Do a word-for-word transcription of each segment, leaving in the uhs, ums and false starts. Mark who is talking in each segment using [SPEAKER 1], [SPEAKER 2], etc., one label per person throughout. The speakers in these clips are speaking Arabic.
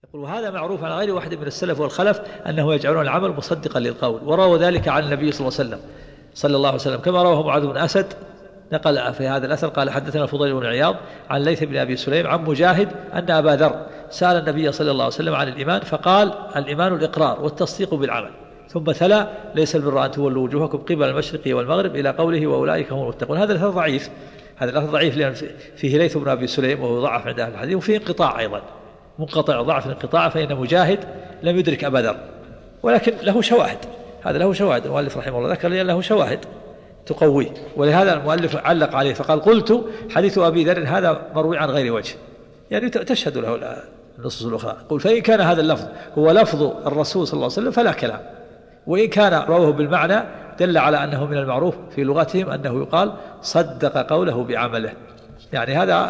[SPEAKER 1] يقول وهذا معروف عن غير واحد من السلف والخلف أنه يجعلون العمل مصدقا للقول، وروى ذلك عن النبي صلى الله عليه وسلم صلى الله عليه وسلم كما رواه معاذ بن أسد نقل في هذا الأثر قال حدثنا الفضيل بن عياض عن ليث بن أبي سليم عن مجاهد أن أبا ذر سأل النبي صلى الله عليه وسلم عن الإيمان فقال الإيمان الإقرار والتصديق بالعمل، ثم تلا ليس البر أن تولوا وجوهكم قبل المشرق والمغرب إلى قوله وأولئك هم المتقون. هذا الأثر ضعيف، هذا الأثر ضعيف لأن فيه ليث بن أبي سليم وهو ضعف عند أهل الحديث، وفيه انقطاع أيضا منقطع ضعف الانقطاع، فإن مجاهد لم يدرك أبا ذر، ولكن له شواهد، هذا له شواهد. المؤلف رحمه الله ذكر لأن له شواهد تقويه، ولهذا المؤلف علق عليه فقال قلت حديث أبي ذر هذا مروي عن غير وجه، يعني تشهد له النصوص الأخرى. قل فإن كان هذا اللفظ هو لفظ الرسول صلى الله عليه وسلم فلا كلام، وإن كان رواه بالمعنى دل على أنه من المعروف في لغتهم أنه يقال صدق قوله بعمله. يعني هذا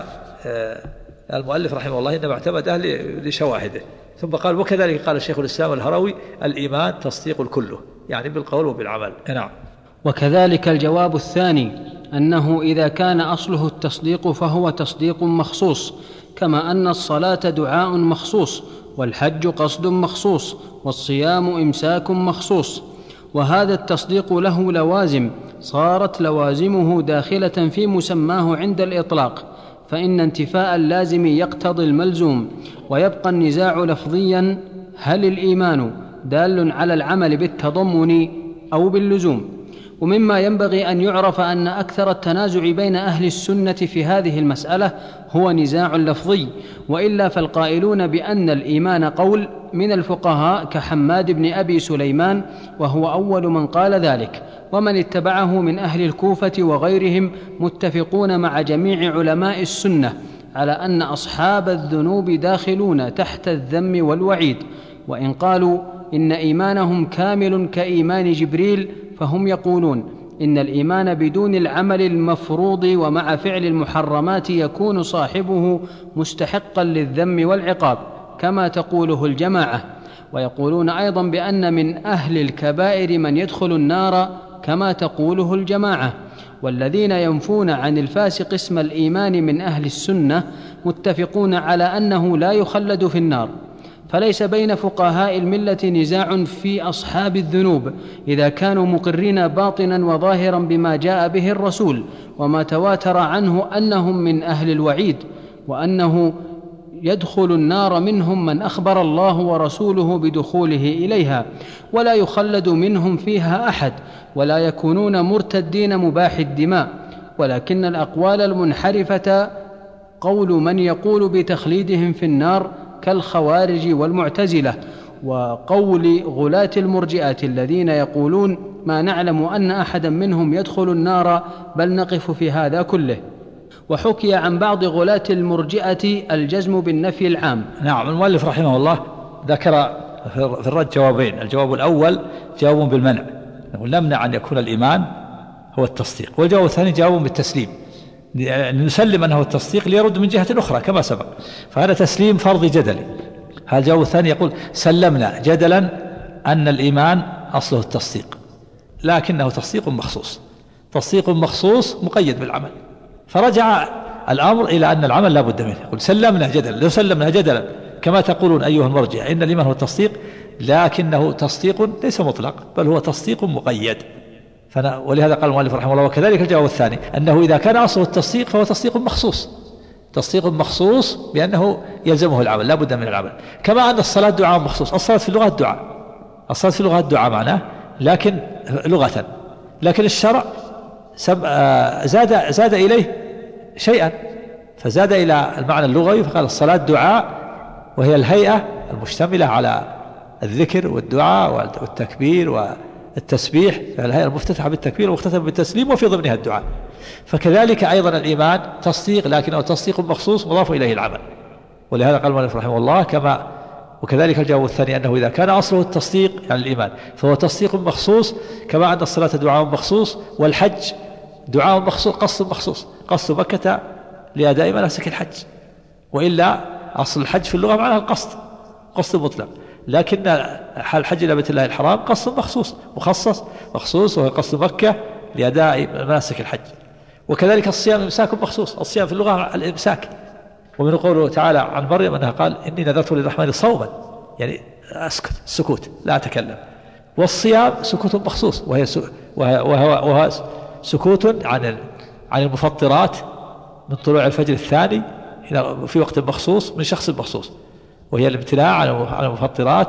[SPEAKER 1] المؤلف رحمه الله إنما اعتمده لشواهده. ثم قال وكذلك قال الشيخ الإسلام الهروي الإيمان تصديق كله، يعني بالقول وبالعمل. نعم.
[SPEAKER 2] وكذلك الجواب الثاني أنه إذا كان أصله التصديق فهو تصديق مخصوص، كما أن الصلاة دعاء مخصوص، والحج قصد مخصوص، والصيام إمساك مخصوص، وهذا التصديق له لوازم صارت لوازمه داخلة في مسماه عند الإطلاق، فإن انتفاء اللازم يقتضي الملزوم، ويبقى النزاع لفظيا هل الإيمان دال على العمل بالتضمن أو باللزوم. ومما ينبغي أن يعرف أن أكثر التنازع بين أهل السنة في هذه المسألة هو نزاع لفظي، وإلا فالقائلون بأن الإيمان قول من الفقهاء كحماد بن أبي سليمان، وهو أول من قال ذلك، ومن اتبعه من أهل الكوفة وغيرهم متفقون مع جميع علماء السنة على أن أصحاب الذنوب داخلون تحت الذم والوعيد. وإن قالوا إن إيمانهم كامل كإيمان جبريل فهم يقولون إن الإيمان بدون العمل المفروض ومع فعل المحرمات يكون صاحبه مستحقا للذم والعقاب كما تقوله الجماعة. ويقولون أيضا بأن من أهل الكبائر من يدخل النار كما تقوله الجماعة. والذين ينفون عن الفاسق اسم الإيمان من أهل السنة متفقون على أنه لا يخلد في النار. فليس بين فقهاء الملة نزاع في أصحاب الذنوب إذا كانوا مقرين باطنا وظاهرا بما جاء به الرسول وما تواتر عنه أنهم من أهل الوعيد، وأنه يدخل النار منهم من أخبر الله ورسوله بدخوله إليها، ولا يخلد منهم فيها أحد، ولا يكونون مرتدين مباح الدماء. ولكن الأقوال المنحرفة قول من يقول بتخليدهم في النار كالخوارج والمعتزلة، وقول غلاة المرجئة الذين يقولون ما نعلم أن أحدا منهم يدخل النار بل نقف في هذا كله. وحكي عن بعض غلاة المرجئة الجزم بالنفي العام.
[SPEAKER 1] نعم. المؤلف رحمه الله ذكر في الرد جوابين. الجواب الأول جواب بالمنع، نمنع أن يكون الإيمان هو التصديق، والجواب الثاني جواب بالتسليم، نسلم أنه التصديق ليرد من جهة أخرى كما سبق، فهذا تسليم فرضي جدلي. هذا الجواب الثاني يقول سلمنا جدلا أن الإيمان أصله التصديق، لكنه تصديق مخصوص، تصديق مخصوص مقيد بالعمل، فرجع الأمر إلى أن العمل لا بد منه. يقول سلمنا جدلا، لو سلمنا جدلا كما تقولون أيها المرجع إن الإيمان هو التصديق، لكنه تصديق ليس مطلق بل هو تصديق مقيد. ولهذا قال المؤلف رحمه الله وكذلك الجواب الثاني أنه إذا كان أصله التصديق فهو تصديق مخصوص، تصديق مخصوص بأنه يلزمه العمل لا بد من العمل، كما أن الصلاة دعاء مخصوص. الصلاة في اللغة الدعاء، الصلاة في اللغة الدعاء معناه لكن لغة، لكن الشرع زاد زاد إليه شيئا، فزاد إلى المعنى اللغوي فقال الصلاة دعاء، وهي الهيئة المشتملة على الذكر والدعاء والتكبير والتسبيح، فالهيئة المفتتحة بالتكبير ومختتمة بالتسليم وفي ضمنها الدعاء. فكذلك أيضا الإيمان تصديق لكنه تصديق مخصوص مضاف إليه العمل. ولهذا قال المؤلف رحمه الله كما وكذلك الجواب الثاني أنه إذا كان أصله التصديق يعني الإيمان فهو تصديق مخصوص، كما أن الصلاة دعاء مخصوص، والحج دعاء مخصوص قصد مخصوص، قصد مكة لأداء مناسك الحج، وإلا أصل الحج في اللغة معناه القصد، قصد مطلق، لكن الحج إلى بيت الله الحرام قصد مخصوص مخصص مخصوص، وهو قصد مكة لأداء مناسك الحج. وكذلك الصيام إمساك مخصوص، الصيام في اللغة الإمساك، ومن قوله تعالى عن مريم أنها قال إني نذرت للرحمن صوما، يعني أسكت، سكوت لا أتكلم. والصيام سكوت مخصوص، وهي وهو, وهو سكوت عن عن المفطرات من طلوع الفجر الثاني إلى في وقت مخصوص من شخص مخصوص، وهي الامتناع عن المفطرات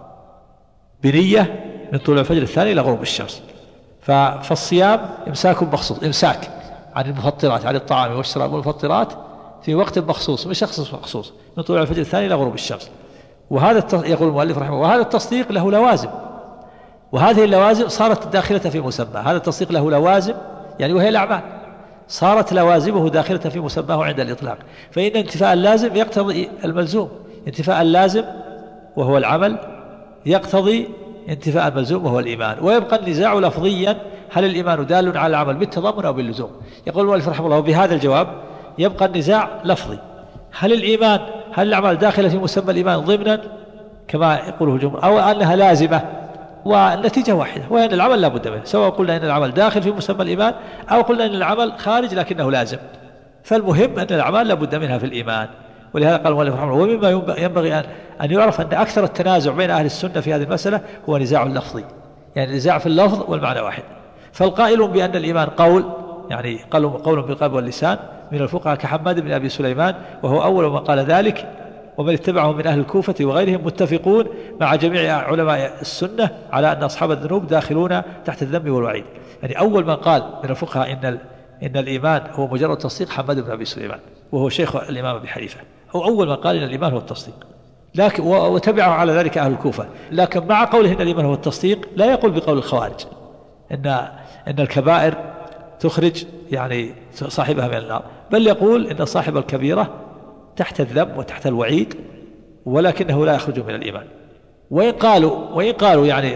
[SPEAKER 1] بنية من طلوع الفجر الثاني إلى غروب الشمس. فالصيام إمساك مخصوص، إمساك عن المفطرات، عن الطعام والشراب والمفطرات في وقت مخصوص من شخص مخصوص من طلوع الفجر الثاني إلى غروب الشمس. وهذا يقول المؤلف رحمه الله وهذا التصديق له لوازم، وهذه اللوازم صارت داخلة في مسمى. هذا التصديق له لوازم يعني وهي الأعمال، صارت لوازمه داخلة في مسماه عند الإطلاق. فإن انتفاء اللازم يقتضي الملزوم، انتفاء اللازم وهو العمل يقتضي انتفاء الملزوم وهو الإيمان. ويبقى النزاع لفظيا هل الإيمان دال على العمل بالتضامن أو باللزوم. يقول المؤلف رحمه الله بهذا الجواب يبقى النزاع لفظي، هل الإيمان هل الأعمال داخلة في مسمى الإيمان ضمنا كما يقوله الجمهور، أو أنها لازمة، والنتيجة واحدة وأن العمل لا بد منه، سواء قلنا أن العمل داخل في مسمى الإيمان أو قلنا أن العمل خارج لكنه لازم. فالمهم أن الأعمال لا بد منها في الإيمان. ولهذا قال المؤلف رحمه الله ومما ينبغي أن يعرف أن أكثر التنازع بين أهل السنة في هذه المسألة هو نزاع لفظي، يعني نزاع في اللفظ والمعنى واحد. فالقائل بأن الإيمان قول، يعني قول بالقلب واللسان من الفقهاء كحماد بن أبي سليمان وهو أول من قال ذلك، ومن اتبعه من أهل الكوفة وغيرهم متفقون مع جميع علماء السنة على أن أصحاب الذنوب داخلون تحت الذم والوعيد. يعني أول من قال من الفقهاء إن إن الإيمان هو مجرد تصديق حماد بن أبي سليمان وهو شيخ الإمام أبي حنيفة، أو أول من قال إن الإيمان هو التصديق، لكن وتبعه على ذلك أهل الكوفة. لكن مع قوله إن الإيمان هو التصديق لا يقول بقول الخوارج إن إن الكبائر تخرج يعني صاحبها من النار، بل يقول إن صاحب الكبيرة تحت الذم وتحت الوعيد ولكنه لا يخرج من الإيمان. وإن قالوا وإن قالوا يعني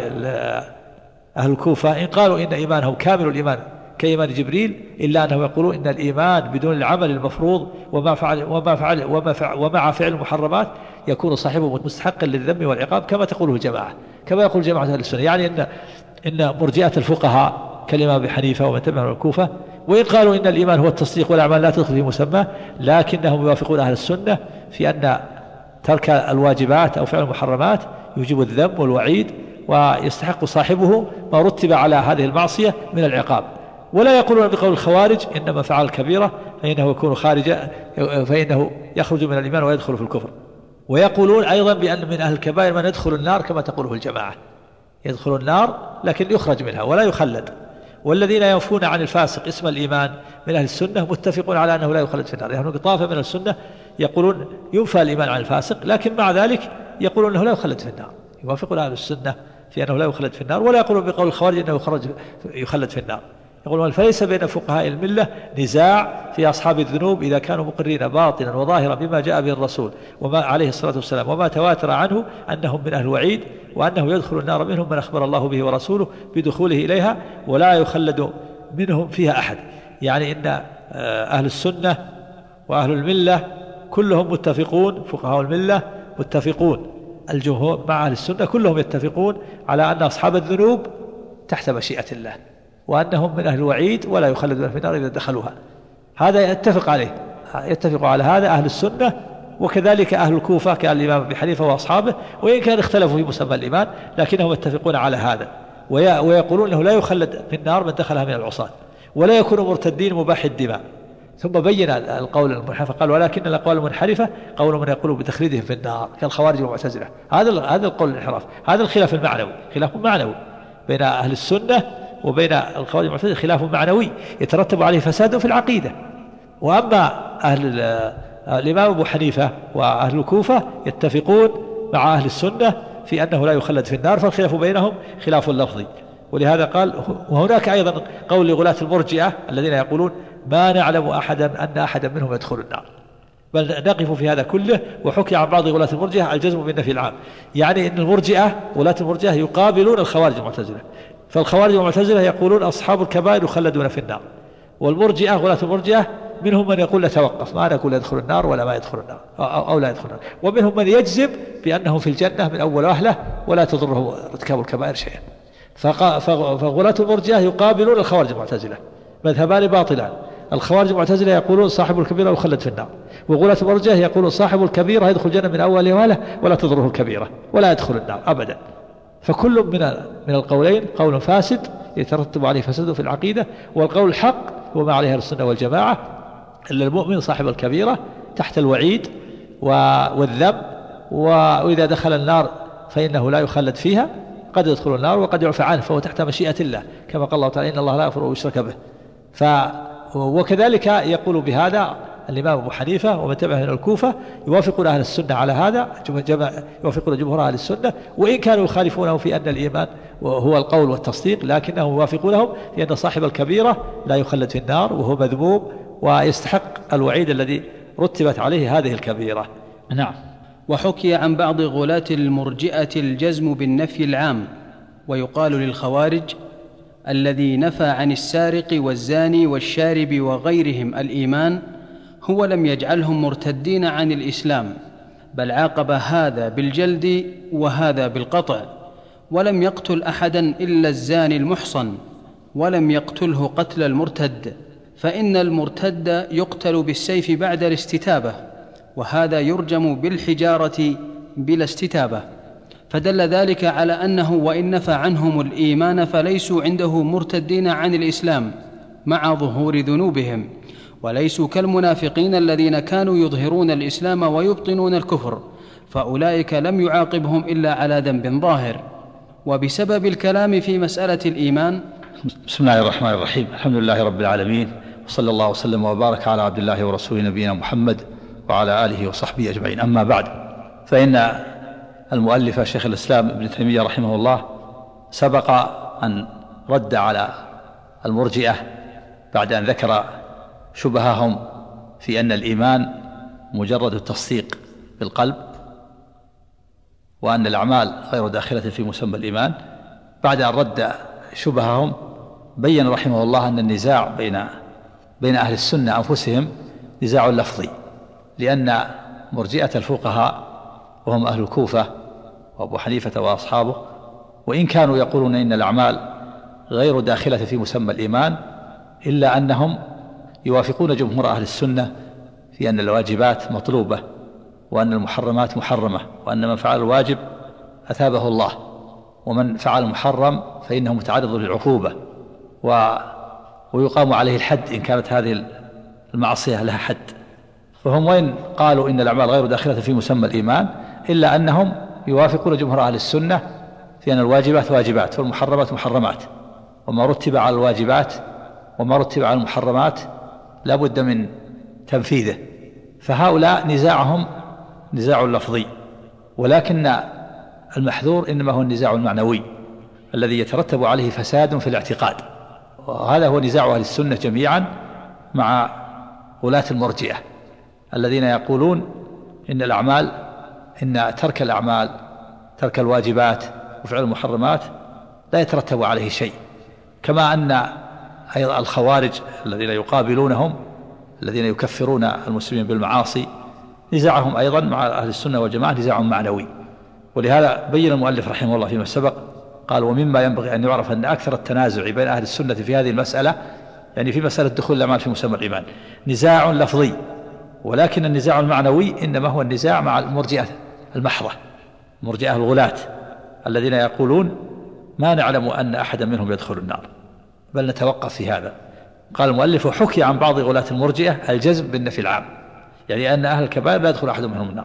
[SPEAKER 1] أهل الكوفة إن قالوا إن إيمانهم كامل الإيمان كإيمان جبريل، إلا أنهم يقولون إن الإيمان بدون العمل المفروض وما فعل وما فعل وما فعل ومع فعل المحرمات يكون صاحبه مستحقا للذم والعقاب كما تقوله الجماعة، كما يقول جماعة أهل السنة. يعني إن إن مرجئة الفقهاء كالإمام أبي حنيفة ومن تبعهم الكوفة وإن قالوا إن الإيمان هو التصديق والأعمال لا تدخل في مسماه، لكنهم يوافقون أهل السنة في أن ترك الواجبات أو فعل المحرمات يوجب الذم والوعيد ويستحق صاحبه ما رتب على هذه المعصية من العقاب. ولا يقولون بقول الخوارج إنما فعل الكبيرة فإنه يكون خارجا فإنه يخرج من الإيمان ويدخل في الكفر. ويقولون أيضا بأن من أهل الكبائر من يدخل النار كما تقوله الجماعة، يدخل النار لكن يخرج منها ولا يخلد. والذين ينفون عن الفاسق اسم الإيمان من أهل السنة متفقون على أنه لا يخلد في النار. يعني طائفة من السنة يقولون ينفى الإيمان عن الفاسق لكن مع ذلك يقولون أنه لا يخلد في النار، يوافقون أهل السنة في أنه لا يخلد في النار، ولا يقولون بقول الخوارج أنه يخرج يخلد في النار. يقولون فليس بين فقهاء الملة نزاع في أصحاب الذنوب إذا كانوا مقرين باطنا وظاهرا بما جاء به الرسول وما عليه الصلاة والسلام وما تواتر عنه أنهم من أهل الوعيد وأنه يدخل النار منهم من أخبر الله به ورسوله بدخوله إليها ولا يخلد منهم فيها أحد. يعني إن أهل السنة وأهل الملة كلهم متفقون، فقهاء الملة متفقون، الجمهور مع أهل السنة كلهم يتفقون على أن أصحاب الذنوب تحت مشيئة الله وأنهم من أهل الوعيد ولا يخلدون في النار إذا دخلوها. هذا يتفق عليه، يتفق على هذا أهل السنة وكذلك أهل الكوفة كالإمام أبي حنيفة وأصحابه، وإن كان اختلفوا في مسمى الإيمان لكنهم يتفقون على هذا ويقولون أنه لا يخلد في النار من دخلها من العصاة ولا يكون مرتدين مباح الدماء. ثم بين القول المنحرف قال ولكن الأقوال المنحرفة قول من يقول بتخليدهم في النار كالخوارج والمعتزلة. هذا هذا القول الانحراف، هذا الخلاف المعنوي، خلاف معنوي بين أهل السنة وبين الخوارج والمعتزلة، خلاف معنوي يترتب عليه فساد في العقيدة. وأما أهل الإمام أبو حنيفة وأهل الكوفة يتفقون مع أهل السنة في أنه لا يخلد في النار، فالخلاف بينهم خلاف لفظي. ولهذا قال وهناك أيضا قول لغلاة المرجئة الذين يقولون ما نعلم أحدا أن أحدا منهم يدخل النار، بل نقف في هذا كله. وحكي عن بعض غلاة المرجئة الجزم بالنفي العام، يعني أن المرجئة غلاة المرجئة يقابلون الخوارج والمعتزلة. فالخوارج والمعتزلة يقولون أصحاب الكبائر يخلدون في النار، والمرجئة غلاة المرجئة منهم من يقول نتوقف ما نقول يدخل النار ولا ما يدخل النار أو, أو لا يدخل النار، ومنهم من يجزم بأنه في الجنة من أول وهلة ولا تضره ارتكاب الكبائر شيئا. فغلاة المرجئة يقابلون الخوارج والمعتزلة، مذهبان باطلان. الخوارج والمعتزلة يقولون صاحب الكبيرة يخلد في النار، وغلاة المرجئة يقول صاحب الكبيرة يدخل الجنة من أول وهلة ولا تضره الكبيرة ولا يدخل النار أبدا. فكل من من القولين قول فاسد يترتب عليه فساد في العقيدة، والقول الحق هو ما عليه السنة والجماعة، إلا المؤمن صاحب الكبيرة تحت الوعيد والذم، وإذا دخل النار فإنه لا يخلد فيها، قد يدخل النار وقد يعفى عنه، فهو تحت مشيئة الله كما قال الله تعالى إن الله لا يغفر أن يشرك به. ف وكذلك يقول بهذا الإمام أبو حنيفة ومن تبعه من الكوفة، يوافقون أهل السنة على هذا، يوافقون جمهور أهل السنة، وإن كانوا يخالفونه في أن الإيمان هو القول والتصديق، لكنهم يوافقونهم في أن صاحب الكبيرة لا يخلد في النار وهو مذموم ويستحق الوعيد الذي رتبت عليه هذه الكبيرة. نعم.
[SPEAKER 2] وحكي عن بعض غلاة المرجئة الجزم بالنفي العام، ويقال للخوارج الذي نفى عن السارق والزاني والشارب وغيرهم الإيمان هو لم يجعلهم مرتدين عن الإسلام، بل عاقب هذا بالجلد وهذا بالقطع، ولم يقتل أحدا إلا الزاني المحصن، ولم يقتله قتل المرتد، فإن المرتد يقتل بالسيف بعد الاستتابة، وهذا يرجم بالحجارة بلا استتابة. فدل ذلك على أنه وإن نفى عنهم الإيمان فليسوا عنده مرتدين عن الإسلام مع ظهور ذنوبهم، وليسوا كالمنافقين الذين كانوا يظهرون الإسلام ويبطنون الكفر، فأولئك لم يعاقبهم إلا على ذنب ظاهر. وبسبب الكلام في مسألة الإيمان.
[SPEAKER 3] بسم الله الرحمن الرحيم، الحمد لله رب العالمين، وصلى الله وسلم وبارك على عبد الله ورسوله نبينا محمد وعلى آله وصحبه أجمعين. أما بعد، فإن المؤلف شيخ الإسلام ابن تيمية رحمه الله سبق أن رد على المرجئة بعد أن ذكر شبههم في أن الإيمان مجرد التصديق بالقلب، وأن الأعمال غير داخلة في مسمى الإيمان. بعد أن رد شبههم بين رحمه الله أن النزاع بين بين أهل السنة أنفسهم نزاع لفظي، لأن مرجئة الفقهاء وهم أهل الكوفة وأبو حنيفة وأصحابه، وإن كانوا يقولون إن الأعمال غير داخلة في مسمى الإيمان، إلا أنهم يوافقون جمهور أهل السنة في أن الواجبات مطلوبة، وأن المحرمات محرمة، وأن من فعل الواجب أثابه الله، ومن فعل المحرم فإنه متعرض للعقوبة و... ويقام عليه الحد إن كانت هذه المعصية لها حد. فهم وإن قالوا إن الأعمال غير داخلة في مسمى الإيمان، إلا أنهم يوافقون جمهور أهل السنة في أن الواجبات واجبات والمحرمات محرمات، وما رتب على الواجبات وما رتب على المحرمات لا بد من تنفيذه. فهؤلاء نزاعهم نزاع لفظي، ولكن المحذور إنما هو النزاع المعنوي الذي يترتب عليه فساد في الاعتقاد، وهذا هو نزاع أهل السنة جميعا مع غلاة المرجئة الذين يقولون إن الأعمال إن ترك الأعمال ترك الواجبات وفعل المحرمات لا يترتب عليه شيء، كما أن أيضا الخوارج الذين يقابلونهم الذين يكفرون المسلمين بالمعاصي نزاعهم أيضا مع أهل السنة والجماعة نزاع معنوي. ولهذا بين المؤلف رحمه الله فيما سبق قال: ومما ينبغي أن يعرف أن أكثر التنازع بين أهل السنة في هذه المسألة، يعني في مسألة دخول الأعمال في مسمى الإيمان، نزاع لفظي، ولكن النزاع المعنوي إنما هو النزاع مع المرجئة المحضة، مرجئة الغلاة الذين يقولون ما نعلم أن أحدا منهم يدخل النار، بل نتوقف في هذا. قال المؤلف: حكي عن بعض غلاة المرجئة الجزم بالنفي العام، يعني أن أهل الكبائر لا يدخل أحد منهم النار.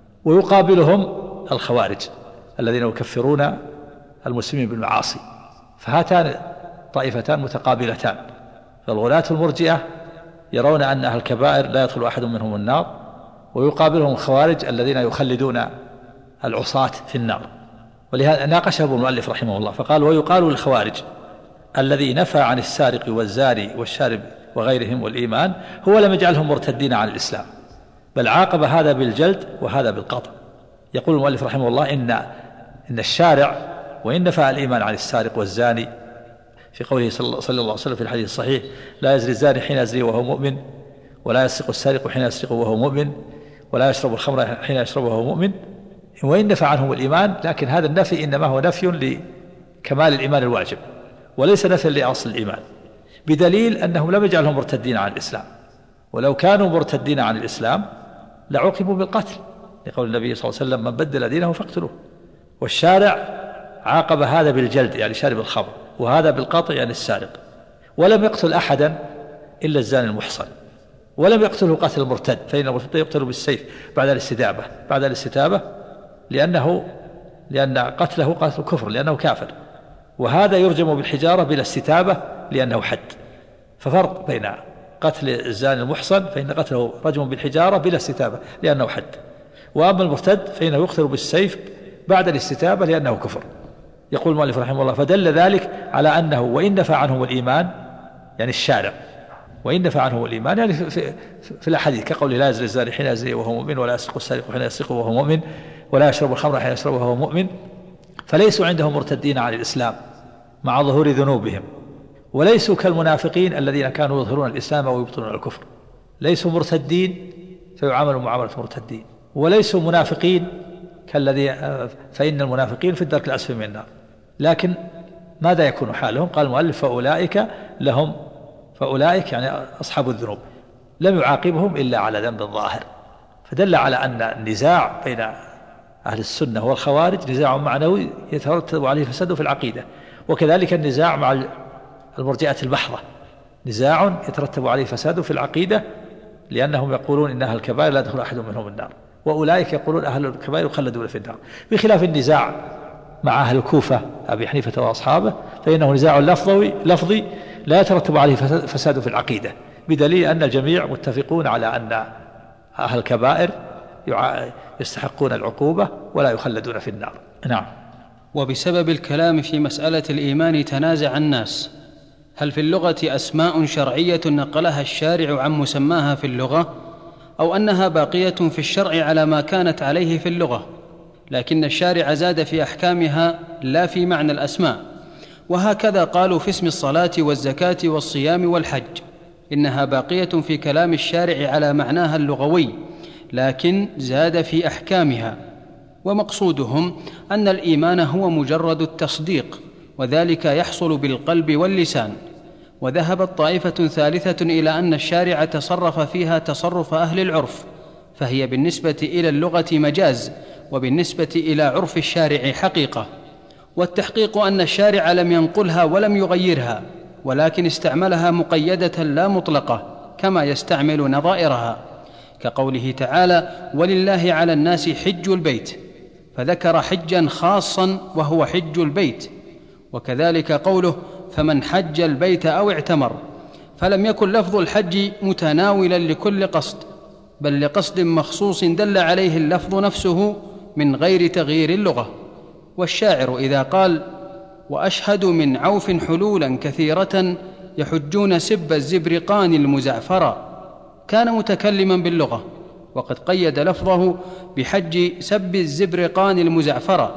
[SPEAKER 3] ويقابلهم الخوارج الذين يكفرون المسلمين بالمعاصي. فهاتان طائفتان متقابلتان، فالغلاة المرجئة يرون أن أهل الكبائر لا يدخل أحد منهم النار، ويقابلهم الخوارج الذين يخلدون العصاة في النار. ولهذا ناقشه المؤلف رحمه الله فقال: ويقال للخوارج الذي نفى عن السارق والزاني والشارب وغيرهم والإيمان هو لم يجعلهم مرتدين عن الإسلام، بل عاقب هذا بالجلد وهذا بالقطع. يقول المؤلف رحمه الله إن إن الشارع وإن نفى الإيمان عن السارق والزاني في قوله صلى الله عليه وسلم في الحديث الصحيح: لا يزري الزاني حين يزري وهو مؤمن، ولا يسرق السارق حين يسرق وهو مؤمن، ولا يشرب الخمر حين يشرب وهو مؤمن. وإن نفى عنهم الإيمان، لكن هذا النفي إنما هو نفي لكمال الإيمان الواجب وليس نفي لأصل الإيمان، بدليل أنهم لم يجعلهم مرتدين عن الإسلام. ولو كانوا مرتدين عن الإسلام لعوقبوا بالقتل، لقول النبي صلى الله عليه وسلم: من بدل دينه فاقتلوه. والشارع عاقب هذا بالجلد يعني شارب الخمر، وهذا بالقطع يعني السارق، ولم يقتل أحدا إلا الزاني المحصن، ولم يقتله قتل المرتد، فإن المرتد يقتل بالسيف بعد الاستتابة بعد الاستتابة لأنه لأن قتله قتل كفر لأنه كافر، وهذا يرجم بالحجارة بلا استتابة لأنه حد. ففرق بين قتل الزاني المحصن فإن قتله رجم بالحجارة بلا استتابة لأنه حد، وأما المرتد فإنه يقتل بالسيف بعد الاستتابة لأنه كفر. يقول المؤلف رحمه الله: فدل ذلك على أنه وإن نفى عنه الإيمان يعني الشارع، وإن نفى عنه الإيمان يعني في, في, في الأحاديث كقول: لا يزني الزاني حين يزني وهو مؤمن، ولا يسرق السارق حين يسرق وهو مؤمن، ولا يشرب الخمر حين يشرب وهو مؤمن. فليسوا عندهم مرتدين عن الإسلام مع ظهور ذنوبهم، وليسوا كالمنافقين الذين كانوا يظهرون الإسلام ويبطنون الكفر. ليسوا مرتدين فيعاملوا معاملة مرتدين، وليسوا منافقين كالذي فإن المنافقين في الدرك الأسفل من النار. لكن ماذا يكون حالهم؟ قال المؤلف: فأولئك لهم فأولئك يعني أصحاب الذنوب لم يعاقبهم إلا على ذنب الظاهر. فدل على أن النزاع بين أهل السنة والخوارج نزاع معنوي يترتب عليه فساد في العقيدة، وكذلك النزاع مع المرجئة البحرة نزاع يترتب عليه فساد في العقيدة، لأنهم يقولون إن أهل الكبائر لا يدخل أحد منهم النار، وأولئك يقولون أهل الكبائر يخلدون في النار. بخلاف النزاع مع أهل الكوفة أبي حنيفة وأصحابه فإنه نزاع لفظي لفظي لا يترتب عليه فساد في العقيدة، بدليل أن الجميع متفقون على أن أهل الكبائر يستحقون العقوبة ولا يخلدون في النار. نعم.
[SPEAKER 2] وبسبب الكلام في مسألة الإيمان تنازع الناس: هل في اللغة أسماء شرعية نقلها الشارع عن مسماها في اللغة، أو أنها باقية في الشرع على ما كانت عليه في اللغة، لكن الشارع زاد في أحكامها لا في معنى الأسماء؟ وهكذا قالوا في اسم الصلاة والزكاة والصيام والحج، إنها باقية في كلام الشارع على معناها اللغوي، لكن زاد في أحكامها. ومقصودهم أن الإيمان هو مجرد التصديق، وذلك يحصل بالقلب واللسان. وذهبت طائفة ثالثة إلى أن الشارع تصرف فيها تصرف أهل العرف، فهي بالنسبة إلى اللغة مجاز، وبالنسبة إلى عرف الشارع حقيقة. والتحقيق أن الشارع لم ينقلها ولم يغيرها، ولكن استعملها مقيدة لا مطلقة كما يستعمل نظائرها، كقوله تعالى: ولله على الناس حج البيت، فذكر حجا خاصا وهو حج البيت. وكذلك قوله: فمن حج البيت أو اعتمر، فلم يكن لفظ الحج متناولا لكل قصد، بل لقصد مخصوص دل عليه اللفظ نفسه من غير تغيير اللغة. والشاعر إذا قال: وأشهد من عوف حلولا كثيرة يحجون سب الزبرقان المزعفرا، كان متكلما باللغة، وقد قيد لفظه بحج سب الزبرقان المزعفرا.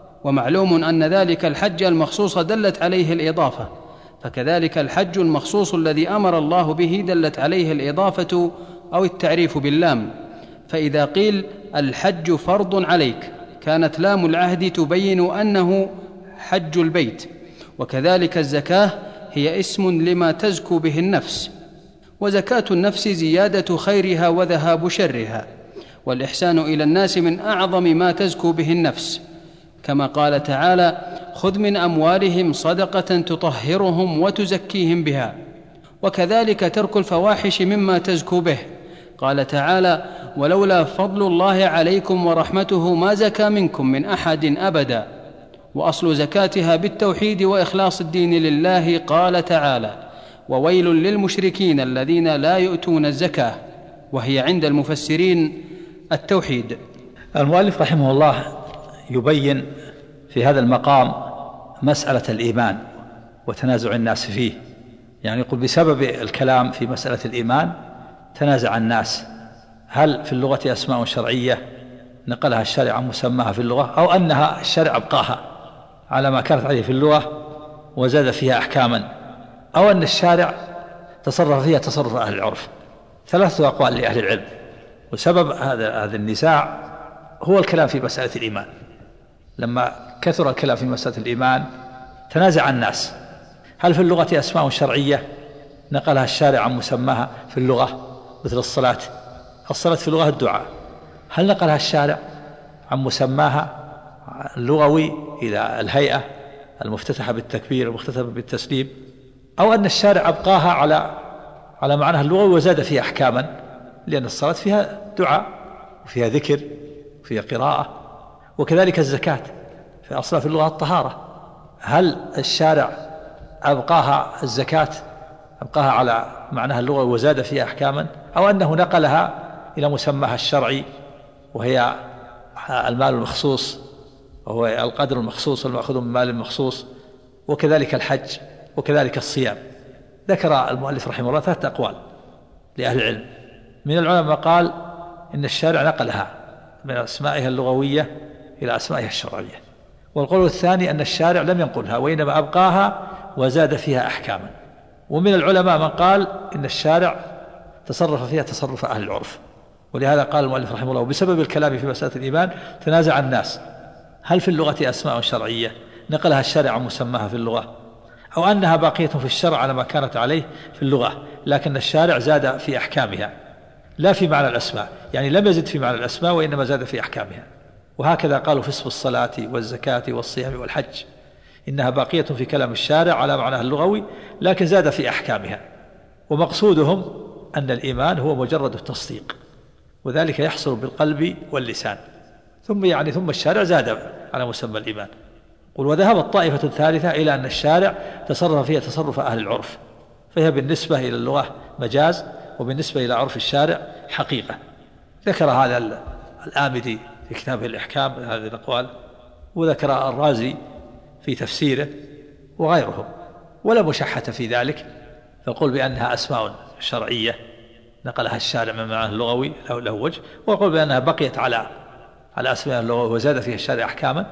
[SPEAKER 2] ومعلوم أن ذلك الحج المخصوص دلت عليه الإضافة، فكذلك الحج المخصوص الذي أمر الله به دلت عليه الإضافة أو التعريف باللام. فإذا قيل الحج فرض عليك كانت لام العهد تبين أنه حج البيت. وكذلك الزكاة هي اسم لما تزكو به النفس، وزكاة النفس زيادة خيرها وذهاب شرها، والإحسان إلى الناس من أعظم ما تزكو به النفس، كما قال تعالى: خذ من أموالهم صدقة تطهرهم وتزكيهم بها. وكذلك ترك الفواحش مما تزكو به، قال تعالى: ولولا فضل الله عليكم ورحمته ما زكى منكم من أحد أبدا. وأصل زكاتها بالتوحيد وإخلاص الدين لله، قال تعالى: وويل للمشركين الذين لا يؤتون الزكاة، وهي عند المفسرين التوحيد.
[SPEAKER 3] المؤلف رحمه الله يبين في هذا المقام مسألة الإيمان وتنازع الناس فيه، يعني يقول بسبب الكلام في مسألة الإيمان تنازع الناس، هل في اللغة أسماء شرعية نقلها الشارع عن مسماها في اللغة، أو أنها الشارع أبقاها على ما كانت عليه في اللغة وزاد فيها أحكاما، أو أن الشارع تصرف فيها تصرف أهل العرف. ثلاثة أقوال لأهل العلم، وسبب هذا هذا النزاع هو الكلام في مسألة الإيمان. لما كثر الكلام في مسألة الإيمان تنازع الناس، هل في اللغة أسماء شرعية نقلها الشارع عن مسماها في اللغة، مثل الصلاة. الصلاة في اللغة الدعاء، هل نقلها الشارع عن مسماها اللغوي إلى الهيئة المفتتحة بالتكبير المختتمة بالتسليم، أو أن الشارع أبقاها على على معناها اللغوي وزاد فيها أحكاما، لأن الصلاة فيها دعاء وفيها ذكر وفيها قراءة، وكذلك الزكاة في أصلها في اللغة الطهارة. هل الشارع أبقاها الزكاة أبقاها على معناها اللغوي وزاد فيها أحكاما، أو أنه نقلها إلى مسماها الشرعي وهي المال المخصوص وهو القدر المخصوص المأخوذ من مال مخصوص، وكذلك الحج وكذلك الصيام. ذكر المؤلف رحمه الله ثلاثة أقوال لأهل العلم. من العلماء قال إن الشارع نقلها من أسمائها اللغوية إلى أسمائها الشرعية، والقول الثاني أن الشارع لم ينقلها وإنما أبقاها وزاد فيها أحكاما. ومن العلماء من قال إن الشارع تصرف فيها تصرف أهل العرف، ولهذا قال المؤلف رحمه الله بسبب الكلام في مسألة الإيمان تنازع الناس هل في اللغة أسماء شرعية نقلها الشارع عن مسماها في اللغة، أو أنها باقية في الشرع على ما كانت عليه في اللغة لكن الشارع زاد في أحكامها لا في معنى الأسماء، يعني لم يزد في معنى الأسماء وإنما زاد في أحكامها. وهكذا قالوا في اسم الصلاة والزكاة والصيام والحج إنها باقية في كلام الشارع على معناها اللغوي لكن زاد في أحكامها. ومقصودهم أن الإيمان هو مجرد التصديق، وذلك يحصل بالقلب واللسان، ثم يعني ثم الشارع زاد على مسمى الإيمان. قل وذهبت طائفة ثالثة إلى أن الشارع تصرف فيها تصرف أهل العرف، فهي بالنسبة إلى اللغة مجاز وبالنسبة إلى عرف الشارع حقيقة. ذكر هذا الآمدي في كتابه الإحكام هذه الأقوال، وذكر الرازي في تفسيره وغيرهم، ولا مشحة في ذلك، فقل بأنها أسماء شرعية نقلها الشارع من معناه اللغوي له وجه، وقل بأنها بقيت على على أسماء اللغوي وزاد فيها الشارع أحكاما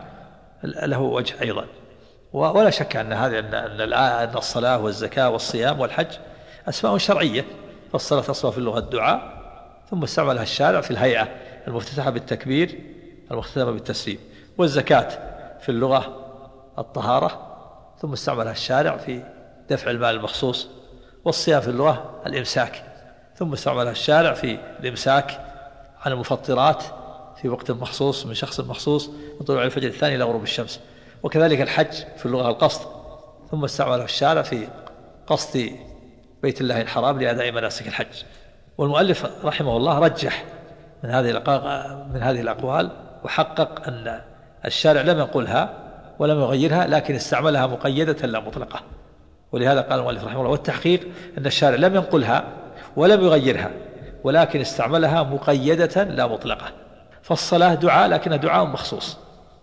[SPEAKER 3] له وجه أيضا. ولا شك أن هذه أن أن الصلاة والزكاة والصيام والحج أسماء شرعية، فالصلاة أصلها في اللغة الدعاء ثم استعملها الشارع في الهيئة المفتتحة بالتكبير المختتمة بالتسليم، والزكاة في اللغة الطهارة ثم استعملها الشارع في دفع المال المخصوص، والصيام في اللغة الإمساك ثم استعملها الشارع في الإمساك عن المفطرات في وقت مخصوص من شخص مخصوص من طلوع الفجر الثاني إلى غروب الشمس. وكذلك الحج في اللغة القصد ثم استعمله الشارع في قصد بيت الله الحرام لأداء مناسك الحج. والمؤلف رحمه الله رجح من هذه من هذه الأقوال وحقق أن الشارع لم يقلها ولم يغيرها لكن استعملها مقيدة لا مطلقة. ولهذا قال المؤلف رحمه الله والتحقيق أن الشارع لم ينقلها ولم يغيرها ولكن استعملها مقيدة لا مطلقة. فالصلاة دعاء لكنها دعاء مخصوص،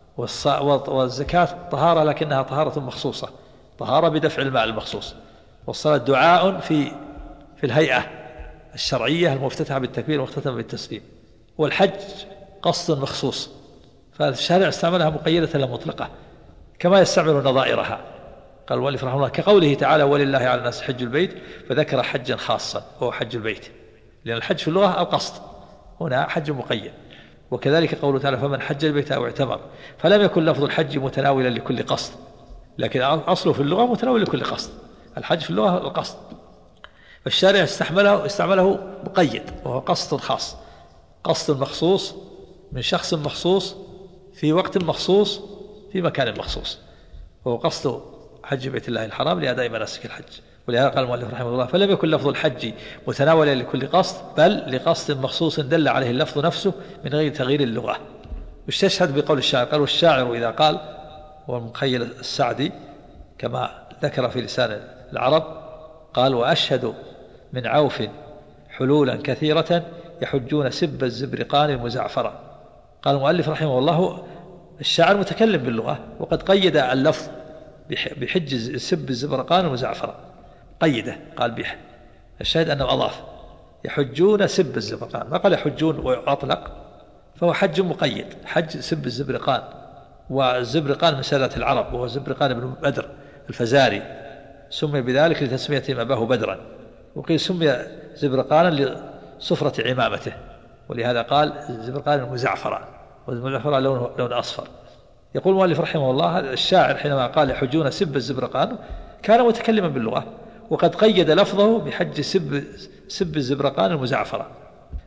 [SPEAKER 3] والزكاة طهارة لكنها طهارة مخصوصة، طهارة بدفع الماء المخصوص. والصلاة دعاء في في الهيئة الشرعية المفتتحة بالتكبير والمختتمة بالتسليم. والحج قصد مخصوص، فالشارع استعملها مقيدة لا مطلقة كما يستعمل نظائرها. قال المؤلف رحمه الله كقوله تعالى ولله على الناس حج البيت، فذكر حجا خاصا وهو حج البيت، لأن الحج في اللغة القصد، هنا حج مقيد. وكذلك قوله تعالى فمن حج البيت أو اعتمر، فلم يكن لفظ الحج متناولا لكل قصد، لكن أصله في اللغة متناول لكل قصد. الحج في اللغة القصد، فالشارع استعمله استعمله مقيد وهو قصد خاص، قصد مخصوص من شخص مخصوص في وقت مخصوص في مكان مخصوص، وهو قصد حج بيت الله الحرام لأداء مناسك الحج. ولهذا قال المؤلف رحمه الله فلم يكن لفظ الحج متناولا لكل قصد بل لقصد مخصوص دل عليه اللفظ نفسه من غير تغيير اللغة. واستشهد بقول الشاعر قال والشاعر إذا قال، هو المخيل السعدي كما ذكر في لسان العرب، قال وأشهد من عوف حلولا كثيرة يحجون سب الزبرقان المزعفرة. قال المؤلف رحمه الله الشاعر متكلم باللغة وقد قيد اللفظ بحج سب الزبرقان المزعفرة، قيده قال به، الشاهد أنه أضاف يحجون سب الزبرقان، ما قال يحجون وأطلق، فهو حج مقيد، حج سب الزبرقان. والزبرقان من سادة العرب وهو زبرقان بن بدر الفزاري، سمي بذلك لتسمية أباه بدرا، وقيل سمي زبرقانا لصفرة عمامته، ولهذا قال زبرقان المزعفرة، والمزعفرة لونه لون أصفر. يقول المؤلف رحمه الله الشاعر حينما قال يحجون سب الزبرقان كان متكلما باللغة وقد قيد لفظه بحج سب سب الزبرقان المزعفرة،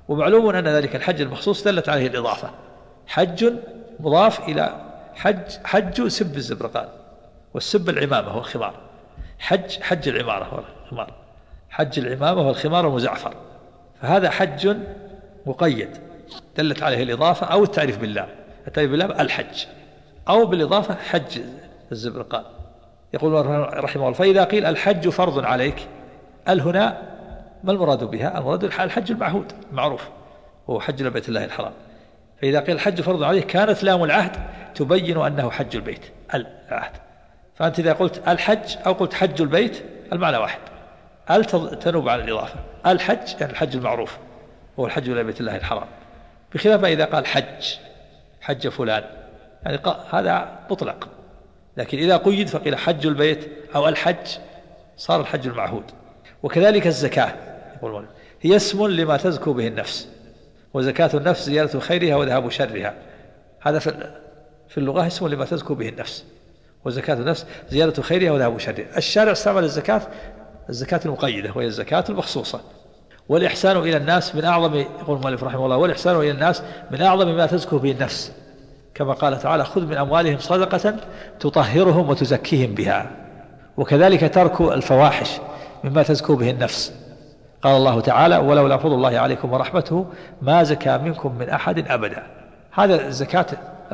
[SPEAKER 1] ومعلوم أن ذلك الحج المخصوص دلت عليه الإضافة، حج مضاف إلى حج، حج سب الزبرقان، والسب العمامة والخمار، حج حج العمارة والخمار، حج العمامة والخمار المزعفر، فهذا حج مقيد دلت عليه الإضافة أو التعريف بالله، التعريف بالله الحج أو بالإضافة حج الزبرقان. يقول رحمه الله: فإذا قيل الحج فرض عليك، ال هنا ما المراد بها؟ المراد الحج المعهود المعروف هو حج لبيت الله الحرام. فإذا قيل الحج فرض عليك كانت لام العهد تبين أنه حج البيت، العهد. فأنت إذا قلت الحج أو قلت حج البيت المعنى واحد، ال تنوب على الإضافة، الحج يعني الحج المعروف هو الحج لبيت الله الحرام، بخلاف ما إذا قال حج حج فلان يعني هذا مطلق، لكن إذا قيد فقيل حج البيت أو الحج صار الحج المعهود. وكذلك الزكاة يقول هي اسم لما تزكو به النفس، وزكاة النفس زيادة خيرها وذهاب شرها، هذا في اللغة اسم لما تزكو به النفس، وزكاة النفس زيادة خيرها وذهاب شرها. الشارع استعمل الزكاة الزكاة المقيدة وهي الزكاة المخصوصة. والإحسان إلى الناس من أعظم، يقول المؤلف رحمه الله: والإحسان إلى الناس من أعظم ما تزكو به النفس، كما قال تعالى: خذ من أموالهم صدقة تطهرهم وتزكيهم بها. وكذلك ترك الفواحش مما تزكو به النفس، قال الله تعالى: ولولا فضل الله عليكم ورحمته ما زكى منكم من أحد أبدا. هذا الزكاة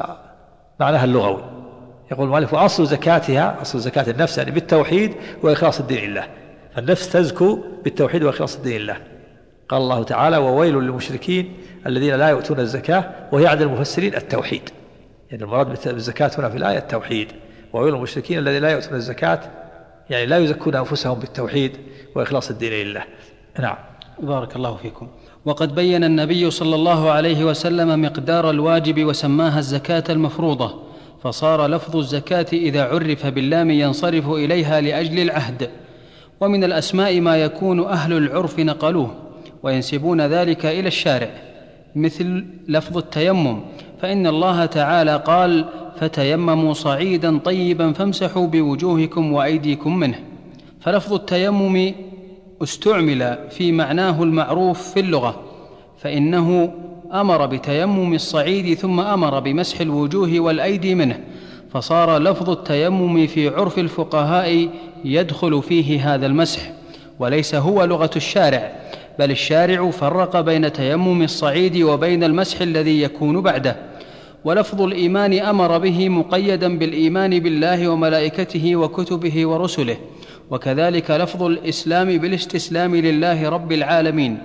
[SPEAKER 1] معناها اللغوي. يقول المؤلف: وأصل زكاتها، أصل زكاة النفس يعني بالتوحيد وإخلاص الدين لله، فالنفس تزكو بالتوحيد وإخلاص الدين لله. قال الله تعالى: وويل للمشركين الذين لا يؤتون الزكاة، وهي عند المفسرين التوحيد، يعني المراد بالزكاة هنا في الآية التوحيد. وويل للمشركين الذين لا يؤتون الزكاة يعني لا يزكون أنفسهم بالتوحيد وإخلاص الدين لله. نعم.
[SPEAKER 2] بارك الله فيكم. وقد بين النبي صلى الله عليه وسلم مقدار الواجب وسماها الزكاة المفروضة، فصار لفظ الزكاة إذا عرف باللام ينصرف إليها لأجل العهد. ومن الأسماء ما يكون أهل العرف نقلوه وينسبون ذلك إلى الشارع، مثل لفظ التيمم، فإن الله تعالى قال: فتيمموا صعيدا طيبا فامسحوا بوجوهكم وأيديكم منه. فلفظ التيمم استعمل في معناه المعروف في اللغة، فإنه أمر بتيمم الصعيد ثم أمر بمسح الوجوه والأيدي منه، فصار لفظ التيمم في عرف الفقهاء يدخل فيه هذا المسح، وليس هو لغة الشارع، بل الشارع فرق بين تيمم الصعيد وبين المسح الذي يكون بعده. ولفظ الإيمان أمر به مقيدا بالإيمان بالله وملائكته وكتبه ورسله، وكذلك لفظ الإسلام بالاستسلام لله رب العالمين،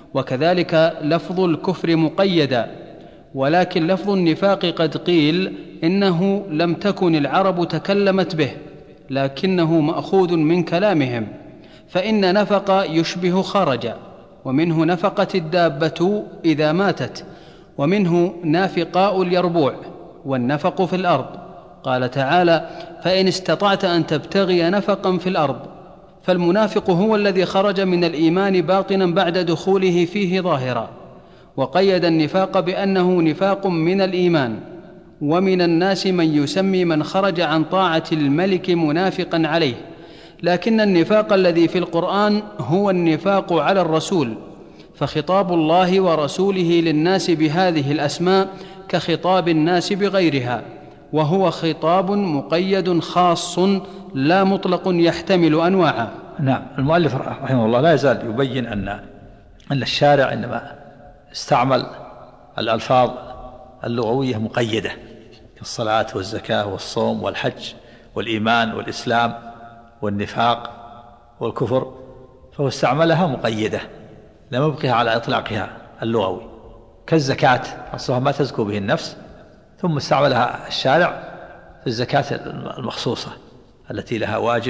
[SPEAKER 2] وكذلك لفظ الكفر مقيدا. ولكن لفظ النفاق قد قيل إنه لم تكن العرب تكلمت به، لكنه مأخوذ من كلامهم، فإن نفق يشبه خرج، ومنه نفقت الدابة إذا ماتت، ومنه نافقاء اليربوع، والنفق في الأرض. قال تعالى: فإن استطعت أن تبتغي نفقا في الأرض. فالمنافق هو الذي خرج من الإيمان باطنا بعد دخوله فيه ظاهرا. وقيد النفاق بأنه نفاق من الإيمان. ومن الناس من يسمي من خرج عن طاعة الملك منافقا عليه، لكن النفاق الذي في القرآن هو النفاق على الرسول، فخطاب الله ورسوله للناس بهذه الأسماء كخطاب الناس بغيرها، وهو خطاب مقيد خاص لا مطلق يحتمل أنواعا.
[SPEAKER 3] نعم. المؤلف رحمه الله لا يزال يبين أن أن الشارع عندما استعمل الألفاظ اللغوية مقيدة كالصلاة والزكاة والصوم والحج والإيمان والإسلام والنفاق والكفر، فهو استعملها مقيدة لم يبقها على إطلاقها اللغوي، كالزكاة أصلها ما تزكو به النفس، ثم استعملها الشارع في الزكاة المخصوصة التي لها واجب،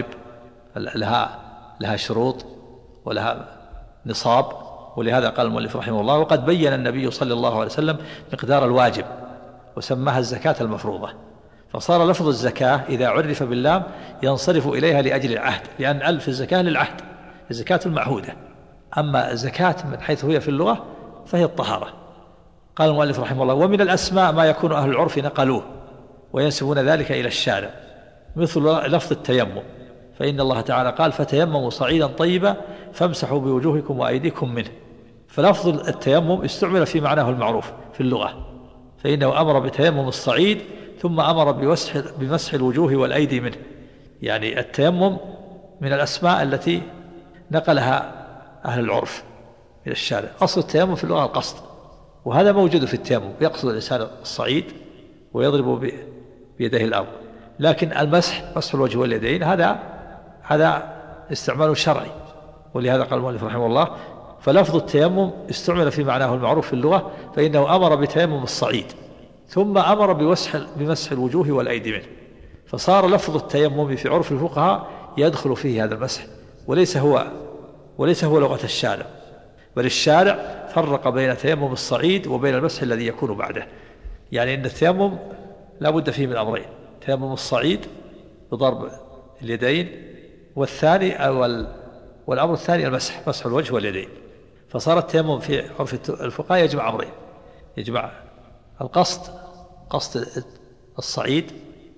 [SPEAKER 3] لها لها شروط ولها نصاب. ولهذا قال المؤلف رحمه الله: وقد بين النبي صلى الله عليه وسلم مقدار الواجب وسماها الزكاة المفروضة، فصار لفظ الزكاة إذا عرف باللام ينصرف إليها لأجل العهد، لأن ألف الزكاة للعهد، الزكاة المعهودة. أما الزكاة من حيث هي في اللغة فهي الطهارة. قال المؤلف رحمه الله: ومن الأسماء ما يكون أهل العرف نقلوه وينسبون ذلك إلى الشارع، مثل لفظ التيمم، فإن الله تعالى قال: فتيمموا صعيدا طيبا فامسحوا بوجوهكم وأيديكم منه.
[SPEAKER 1] فلفظ التيمم استعمل في معناه المعروف في اللغة، فإنه أمر بتيمم الصعيد ثم أمر بمسح, بمسح الوجوه والأيدي منه. يعني التيمم من الأسماء التي نقلها أهل العرف من الشارع. أصل التيمم في اللغة القصد، وهذا موجود في التيمم، يقصد الإنسان الصعيد ويضرب بيديه الأرض. لكن المسح، مسح الوجه واليدين، هذا هذا استعمال شرعي، ولهذا قال المؤلف رحمه الله: فلفظ التيمم استعمل في معناه المعروف في اللغة، فإنه أمر بتيمم الصعيد ثم أمر بمسح بمسح الوجوه والأيدي منه، فصار لفظ التيمم في عرف الفقهاء يدخل فيه هذا المسح، وليس هو وليس هو لغة الشارع، بل الشارع فرق بين تيمم الصعيد وبين المسح الذي يكون بعده. يعني أن التيمم لا بد فيه من أمرين: تيمم الصعيد بضرب اليدين، والثاني والأمر الثاني المسح، مسح الوجه واليدين. فصار التيمم في عرف الفقهاء يجمع أمرين، يجمع القصد، قصد الصعيد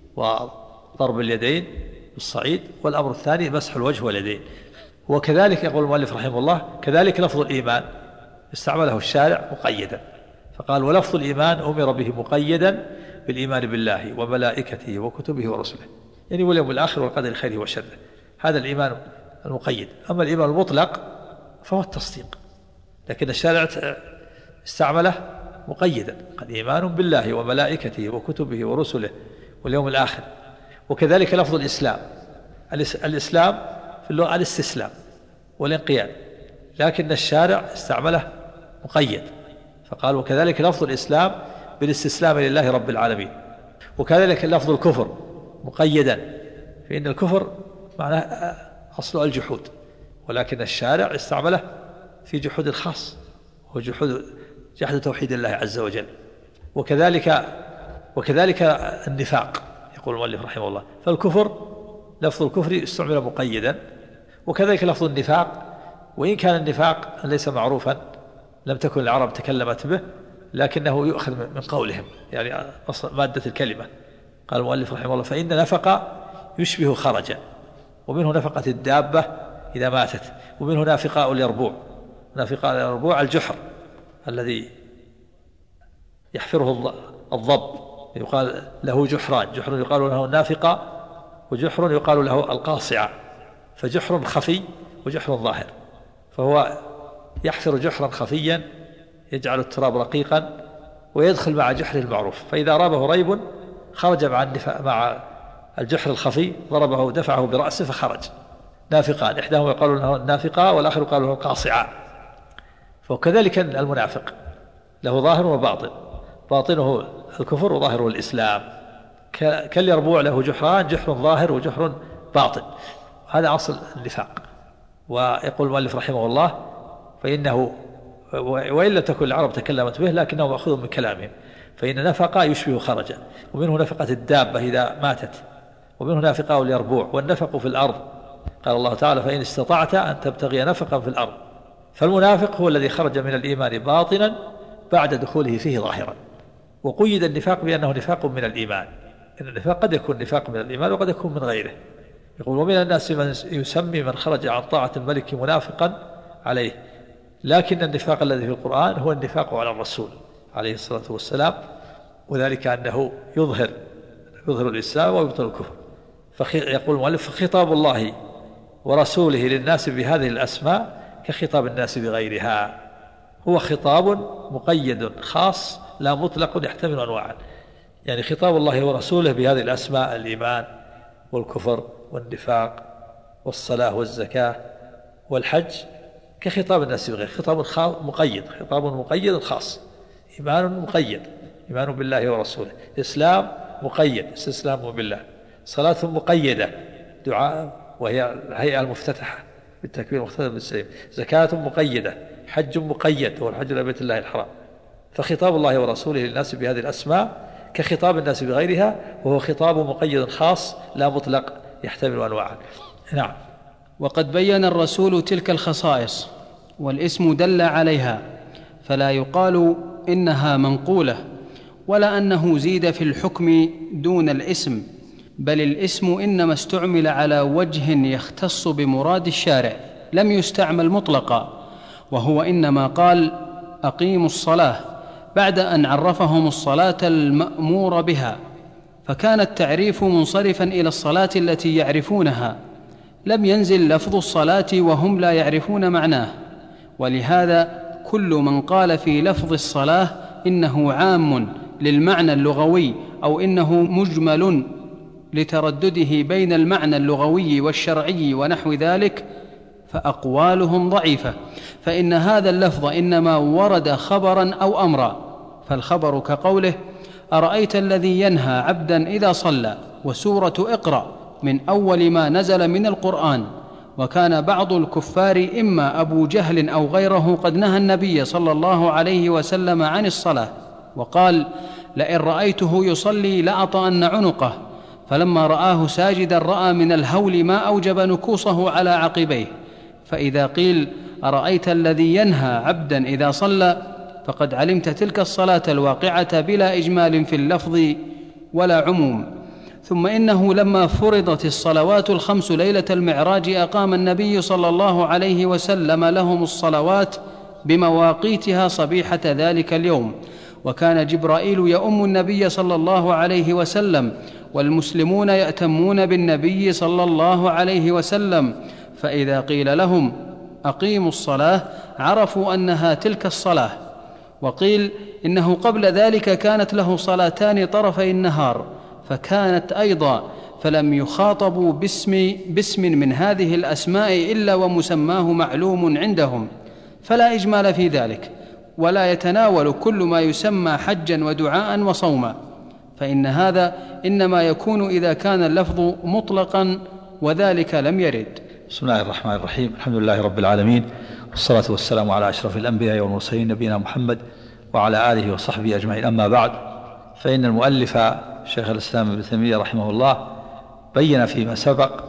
[SPEAKER 1] وضرب اليدين بالصعيد، والأمر الثاني مسح الوجه واليدين. وكذلك يقول المؤلف رحمه الله: كذلك لفظ الإيمان استعمله الشارع مقيدا، فقال: ولفظ الإيمان أمر به مقيدا بالإيمان بالله وملائكته وكتبه ورسله، يعني واليوم الآخر والقدر خيره وشره. هذا الإيمان المقيد. أما الإيمان المطلق فهو التصديق، لكن الشارع استعمله مقيدا، قد إيمان بالله وملائكته وكتبه ورسله واليوم الآخر. وكذلك لفظ الإسلام، الإسلام في اللغة الاستسلام والانقياد، لكن الشارع استعمله مقيد، فقال: وكذلك لفظ الإسلام بالاستسلام لله رب العالمين. وكذلك لفظ الكفر مقيدا، فإن الكفر معناه أصل الجحود، ولكن الشارع استعمله في جحود خاص، هو جحود جحد توحيد الله عز وجل. وكذلك وكذلك النفاق، يقول المؤلف رحمه الله: فالكفر لفظ الكفر استعمل مقيدا، وكذلك لفظ النفاق، وإن كان النفاق ليس معروفا، لم تكن العرب تكلمت به، لكنه يؤخذ من قولهم، يعني أصل مادة الكلمة. قال المؤلف رحمه الله: فإن نفق يشبه خرجا، ومنه نفقة الدابة إذا ماتت، ومنه نافقاء اليربوع. نافقاء اليربوع الجحر الذي يحفره الضب، يقال له جحران، جحر يقال له النافقة، وجحر يقال له القاصعة، فجحر خفي وجحر ظاهر، فهو يحفر جحرا خفيا يجعل التراب رقيقا ويدخل مع جحر المعروف، فإذا رابه ريب خرج مع مع الجحر الخفي، ضربه ودفعه برأسه فخرج. نافقان، إحداهم يقال له النافقة والآخر يقال له القاصعة. فكذلك المنافق له ظاهر وباطن، باطنه الكفر وظاهره الإسلام، كاليربوع له جحران، جحر ظاهر وجحر باطن، هذا أصل النفاق. ويقول المؤلف رحمه الله: فإنه وإن لم تكن العرب تكلمت به لكنه مأخوذ من كلامهم، فإن نفقة يشبه خرجا، ومنه نفقة الدابة إذا ماتت، ومنه نافقاء اليربوع، والنفق في الأرض. قال الله تعالى: فإن استطعت أن تبتغي نفقا في الأرض. فالمنافق هو الذي خرج من الإيمان باطنا بعد دخوله فيه ظاهرا. وقيد النفاق بأنه نفاق من الإيمان، إن النفاق قد يكون نفاق من الإيمان وقد يكون من غيره. يقول: ومن الناس من يسمي من خرج عن طاعة الملك منافقا عليه، لكن النفاق الذي في القرآن هو النفاق على الرسول عليه الصلاة والسلام، وذلك أنه يظهر يظهر الإسلام ويبطل الكفر. فيقول المؤلف: فخطاب الله ورسوله للناس بهذه الأسماء كخطاب الناس بغيرها، هو خطاب مقيد خاص لا مطلق يحتمل أنواعا. يعني خطاب الله ورسوله بهذه الأسماء، الإيمان والكفر والنفاق والصلاة والزكاة والحج، كخطاب الناس بغيره، خطاب مقيد، خطاب مقيد خاص. إيمان مقيد، إيمان بالله ورسوله. إسلام مقيد، استسلام بالله. صلاة مقيدة، دعاء وهي الهيئة المفتتحة بالتكبير المختلف بالسلام. زكاة مقيدة، حج مقيد هو الحج إلى بيت الله الحرام. فخطاب الله ورسوله للناس بهذه الأسماء كخطاب الناس بغيرها، وهو خطاب مقيد خاص لا مطلق يحتمل أنواعا. نعم.
[SPEAKER 2] وقد بين الرسول تلك الخصائص والاسم دل عليها، فلا يقال إنها منقولة، ولا أنه زيد في الحكم دون الاسم، بل الاسم إنما استعمل على وجه يختص بمراد الشارع، لم يستعمل مطلقا. وهو إنما قال أقيموا الصلاة بعد أن عرفهم الصلاة المأمور بها، فكان التعريف منصرفا إلى الصلاة التي يعرفونها، لم ينزل لفظ الصلاة وهم لا يعرفون معناه. ولهذا كل من قال في لفظ الصلاة إنه عام للمعنى اللغوي أو إنه مجمل لتردده بين المعنى اللغوي والشرعي ونحو ذلك فأقوالهم ضعيفة، فإن هذا اللفظ إنما ورد خبرا أو أمرا، فالخبر كقوله أرأيت الذي ينهى عبدا إذا صلى، وسورة اقرأ من أول ما نزل من القرآن. وكان بعض الكفار إما أبو جهل أو غيره قد نهى النبي صلى الله عليه وسلم عن الصلاة وقال لئن رأيته يصلي لأطأن عنقه، فلما رآه ساجدا رأى من الهول ما أوجب نكوصه على عقبيه. فإذا قيل أرأيت الذي ينهى عبدا إذا صلى فقد علمت تلك الصلاة الواقعة بلا إجمال في اللفظ ولا عموم. ثم إنه لما فرضت الصلوات الخمس ليلة المعراج أقام النبي صلى الله عليه وسلم لهم الصلوات بمواقيتها صبيحة ذلك اليوم، وكان جبرائيل يؤم النبي صلى الله عليه وسلم والمسلمون يأتمون بالنبي صلى الله عليه وسلم، فإذا قيل لهم أقيموا الصلاة عرفوا أنها تلك الصلاة. وقيل إنه قبل ذلك كانت له صلاتان طرفي النهار فكانت أيضا، فلم يخاطبوا باسم, باسم من هذه الأسماء إلا ومسماه معلوم عندهم، فلا إجمال في ذلك، ولا يتناول كل ما يسمى حجا ودعاء وصوما، فإن هذا إنما يكون إذا كان اللفظ مطلقا وذلك لم يرد.
[SPEAKER 3] بسم الله الرحمن الرحيم، الحمد لله رب العالمين، والصلاة والسلام على أشرف الأنبياء والمرسلين نبينا محمد وعلى آله وصحبه أجمعين. أما بعد، فإن المؤلف شيخ الإسلام ابن تيمية رحمه الله بين فيما سبق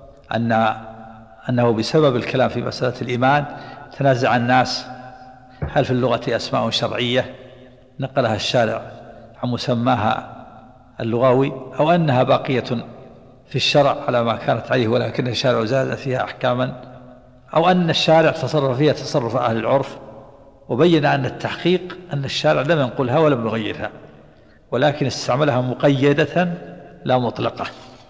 [SPEAKER 3] أن أنه بسبب الكلام في مسألة الإيمان تنازع الناس هل في اللغة أسماء شرعية نقلها الشارع عن مسماها اللغوي أو أنها باقية في الشرع على ما كانت عليه ولكن الشارع زاد فيها أحكاما، أو أن الشارع تصرف فيها تصرف أهل العرف. وبين أن التحقيق أن الشارع لم ينقلها ولم يغيرها ولكن استعملها مقيدة لا مطلقة،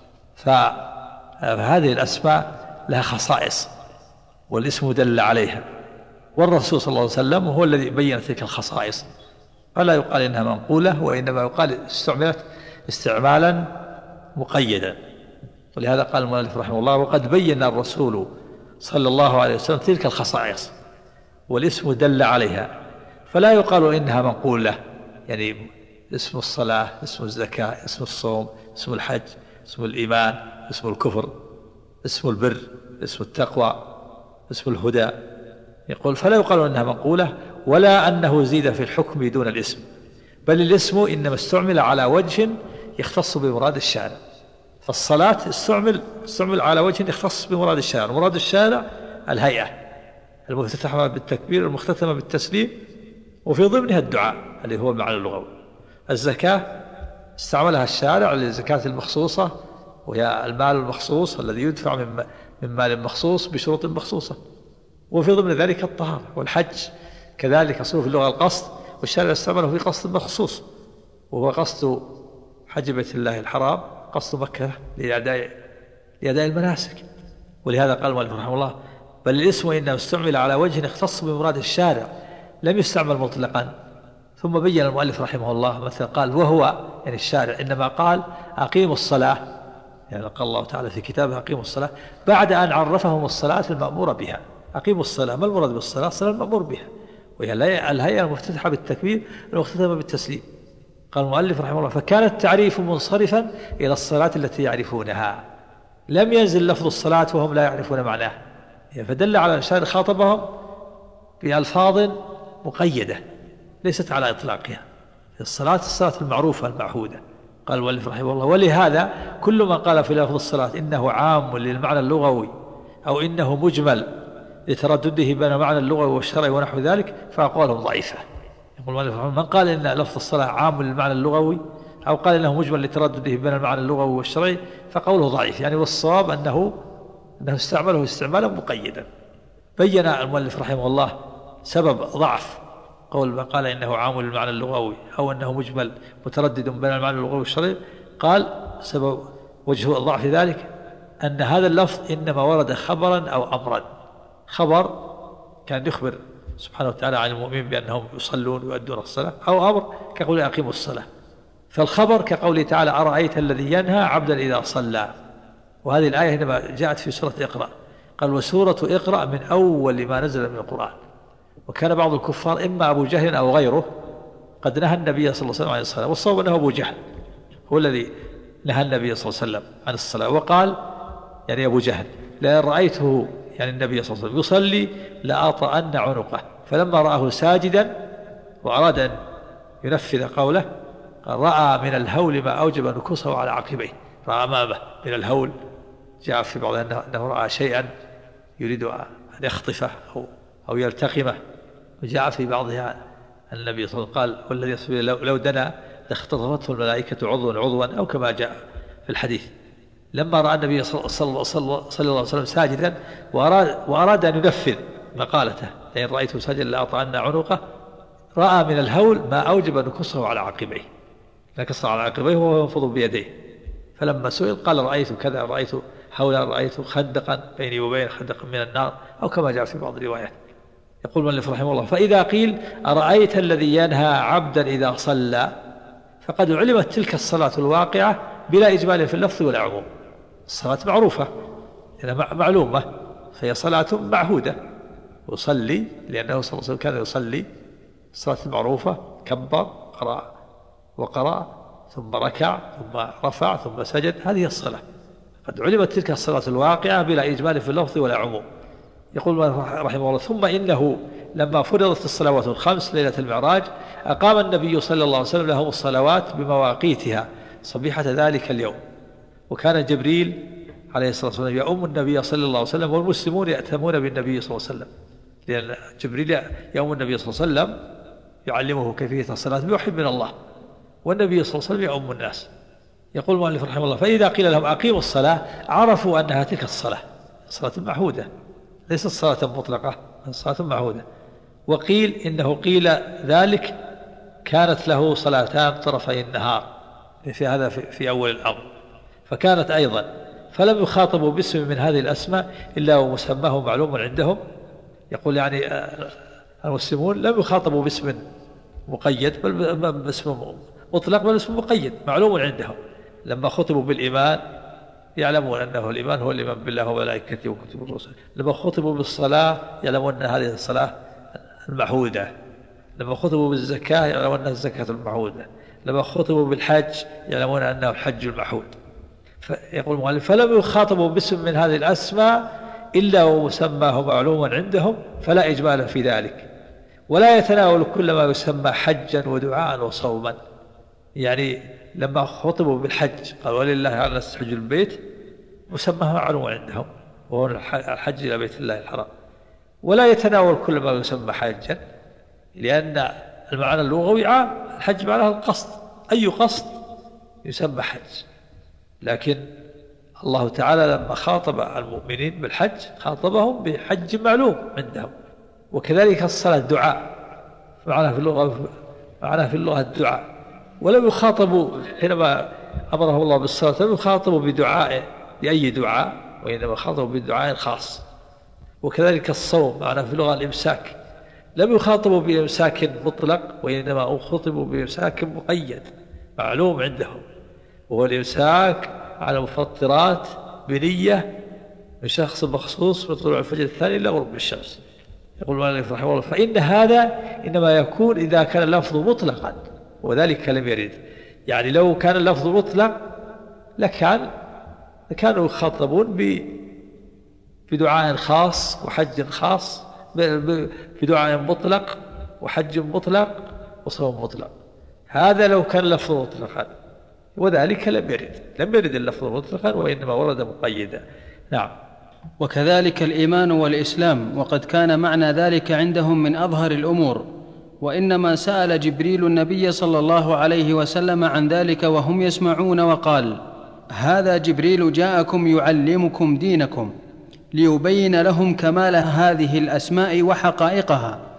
[SPEAKER 3] فهذه الأسماء لها خصائص والاسم دل عليها، والرسول صلى الله عليه وسلم هو الذي بين تلك الخصائص، فلا يقال إنها منقولة وإنما يقال استعملت استعمالا مقيدا. ولهذا قال المؤلف رحمه الله وقد بين الرسول صلى الله عليه وسلم تلك الخصائص والاسم دل عليها، فلا يقال إنها منقولة، يعني اسم الصلاة، اسم الزكاة، اسم الصوم، اسم الحج، اسم الإيمان، اسم الكفر، اسم البر، اسم التقوى، اسم الهدى، يقول فلا يقال إنها منقولة ولا أنه زيد في الحكم دون الاسم، بل الاسم إنما استعمل على وجه يختص بمراد الشارع. فالصلاة استعمل استعمل على وجه يختص بمراد الشارع، مراد الشارع الهيئة المفتتحة بالتكبير المختتمة بالتسليم وفي ضمنها الدعاء اللي هو المعنى اللغوي. الزكاة استعملها الشارع للزكاة المخصوصة وهي المال المخصوص الذي يدفع من من مال مخصوص بشروط مخصوصة، وفي ضمن ذلك الطهارة. والحج كذلك أصله في اللغة القصد، والشارع استعمله في قصد مخصوص وهو قصد حج بيت الله الحرام، قصد مكة لأداء لأداء المناسك. ولهذا قال المؤلف رحمه الله بل الاسم إنما استعمل على وجه يختص بمراد الشارع لم يستعمل مطلقا. ثم بين المؤلف رحمه الله مثلا قال وهو يعني الشارع إنما قال أقيموا الصلاة، يعني قال الله تعالى في كتابه أقيموا الصلاة بعد أن عرفهم الصلاة المأمورة بها. أقيموا الصلاة، ما المراد بالصلاة؟ الصلاة المأمور بها، وهي الهيئة المفتتحة بالتكبير المختتمة بالتسليم. قال المؤلف رحمه الله فكان التعريف منصرفا إلى الصلاة التي يعرفونها، لم ينزل لفظ الصلاة وهم لا يعرفون معناه، فدل على أن الشارع خاطبهم بألفاظ مقيدة ليست على إطلاقها. الصلاة الصلاة المعروفة المعهودة. قال المؤلف رحمه الله ولهذا كل من قال في لفظ الصلاة إنه عام للمعنى اللغوي أو إنه مجمل لتردده بين المعنى اللغوي والشرعي ونحو ذلك فأقوالهم ضعيفة. يقول المؤلف رحمه الله من قال إن لفظ الصلاة عام للمعنى اللغوي أو قال إنه مجمل لتردده بين المعنى اللغوي والشرعي فقوله ضعيف، يعني والصواب أنه أنه استعمله استعمالا مقيدا. بين المؤلف رحمه الله
[SPEAKER 1] سبب ضعف قول من قال إنه عام للمعنى اللغوي أو أنه مجمل متردد بين المعنى اللغوي والشرعي، قال سبب وجه ضعف ذلك أن هذا اللفظ إنما ورد خبرا أو أمرا. خبر كان يخبر سبحانه وتعالى عن المؤمنين بأنهم يصلون ويؤدون الصلاة، أو أمر كقول أقيموا الصلاة. فالخبر كقوله تعالى أرأيت الذي ينهى عبدا إذا صلى، وهذه الآية إنما جاءت في سورة اقرأ، قال وسورة اقرأ من أول ما نزل من القرآن. وكان بعض الكفار إما أبو جهل أو غيره قد نهى النبي صلى الله عليه وسلم عن الصلاة، والصواب أنه أبو جهل هو الذي نهى النبي صلى الله عليه وسلم عن الصلاة، وقال يعني أبو جهل لأن رأيته يعني النبي صلى الله عليه وسلم يصلي لأطأن عنقه، فلما رآه ساجدا وأراد أن ينفذ قوله قال رأى من الهول ما أوجب نكوصه على عقبيه، رأى أمامه من الهول، جاء في بعض أنه رأى شيئا يريد أن يخطفه أو, أو يلتقمه، وجاء في بعضها النبي صلى الله عليه وسلم قال والذي يصبر لو, لو دنا لاختطفته الملائكة عضوا عضوا أو كما جاء في الحديث. لما رأى النبي صلى, صلى, صلى, صلى الله عليه وسلم ساجدا وأراد, وأراد أن ينفذ مقالته لأن رأيته ساجدا لأطأن عنقه، رأى من الهول ما أوجب نكصه على عقبيه، نكصه على عقبيه وهو ينفض بيديه. فلما سئل قال رأيت كذا، رأيت هولا، رأيت خندقا بيني وبين خندق من النار أو كما جاء في بعض الروايات. يقول المؤلف رحمه الله فإذا قيل أرأيت الذي ينهى عبدا إذا صلى فقد علمت تلك الصلاة الواقعة بلا إجمال في اللفظ ولا عموم. الصلاة معروفة معلومة، فهي صلاة معهودة، يصلي لأنه صلى الله عليه وسلم كان يصلي الصلاة المعروفة، كبر قرأ وقرأ ثم ركع ثم رفع ثم سجد، هذه الصلاة قد علمت تلك الصلاة الواقعة بلا إجمال في اللفظ ولا عموم. يقول رحمه الله ثم إنه لما فرضت الصلوات الخمس ليلة المعراج أقام النبي صلى الله عليه وسلم لهم الصلوات بمواقيتها صبيحة ذلك اليوم، وكان جبريل عليه الصلاة والسلام يؤم النبي صلى الله عليه وسلم والمسلمون يأتمون بالنبي صلى الله عليه وسلم، لأن جبريل يؤم النبي صلى الله عليه وسلم يعلمه كيفية الصلاة بوحي من الله، والنبي صلى الله عليه وسلم يؤم الناس. يقول المؤلف رحمه الله فإذا قيل لهم أقيموا الصلاة عرفوا أنها تلك الصلاة صلاة معهودة ليست صلاة مطلقة، صلاة معهودة. وقيل إنه قيل ذلك كانت له صلاتان طرفي النهار في هذا في أول الأمر، فكانت أيضا فلم يخاطبوا باسم من هذه الأسماء إلا ومسماه معلوم عندهم. يقول يعني المسلمون لم يخاطبوا باسم مقيد بل باسم مطلق بل اسم مقيد معلوم عندهم. لما خطبوا بالإيمان يعلمون أنه الإيمان هو الإيمان بالله وملائكته وكتبه الرسل. لما خطبوا بالصلاة يعلمون أن هذه الصلاة المعهودة. لما خطبوا بالزكاة يعلمون أنها الزكاة المعهودة. لما خطبوا بالحج يعلمون أنه الحج المعهود. فيقول المؤلف فلم يخاطبوا باسم من هذه الأسماء إلا ومسماه معلوما عندهم فلا إجمال في ذلك، ولا يتناول كل ما يسمى حجا ودعاء وصوما. يعني لما خطبوا بالحج قال ولله على الناس حج البيت مسماه معلوم عندهم وهو الحج إلى بيت الله الحرام، ولا يتناول كل ما يسمى حجا لأن المعنى اللغوي عام، الحج معناه القصد، أي قصد يسمى حج. لكن الله تعالى لما خاطب المؤمنين بالحج خاطبهم بحج معلوم عندهم. وكذلك الصلاة دعاء معناه في اللغة معناه في اللغة الدعاء، ولم يخاطبوا حينما أمره الله بالصلاة لم يخاطبوا بدعاء بأي دعاء، وإنما خاطبوا بدعاء خاص. وكذلك الصوم معناه في اللغة الإمساك، لم يخاطبوا بإمساك مطلق وإنما خاطبوا بإمساك مقيد معلوم عندهم، وهو الإمساك على مفطرات بنية من شخص مخصوص من طلوع الفجر الثاني إلى غروب الشمس. يقول المؤلف رحمه الله فإن هذا إنما يكون إذا كان اللفظ مطلقا وذلك لم يرد. يعني لو كان اللفظ مطلق لكان كانوا يخاطبون بدعاء خاص وحج خاص، بدعاء مطلق وحج مطلق وصوم مطلق. هذا لو كان اللفظ مطلقا، وذلك لم يرد لم يرد اللفظ مطلقا وإنما ورد مقيدا. نعم.
[SPEAKER 2] وكذلك الإيمان والإسلام، وقد كان معنى ذلك عندهم من أظهر الأمور، وإنما سأل جبريل النبي صلى الله عليه وسلم عن ذلك وهم يسمعون وقال هذا جبريل جاءكم يعلمكم دينكم ليبين لهم كمال هذه الأسماء وحقائقها،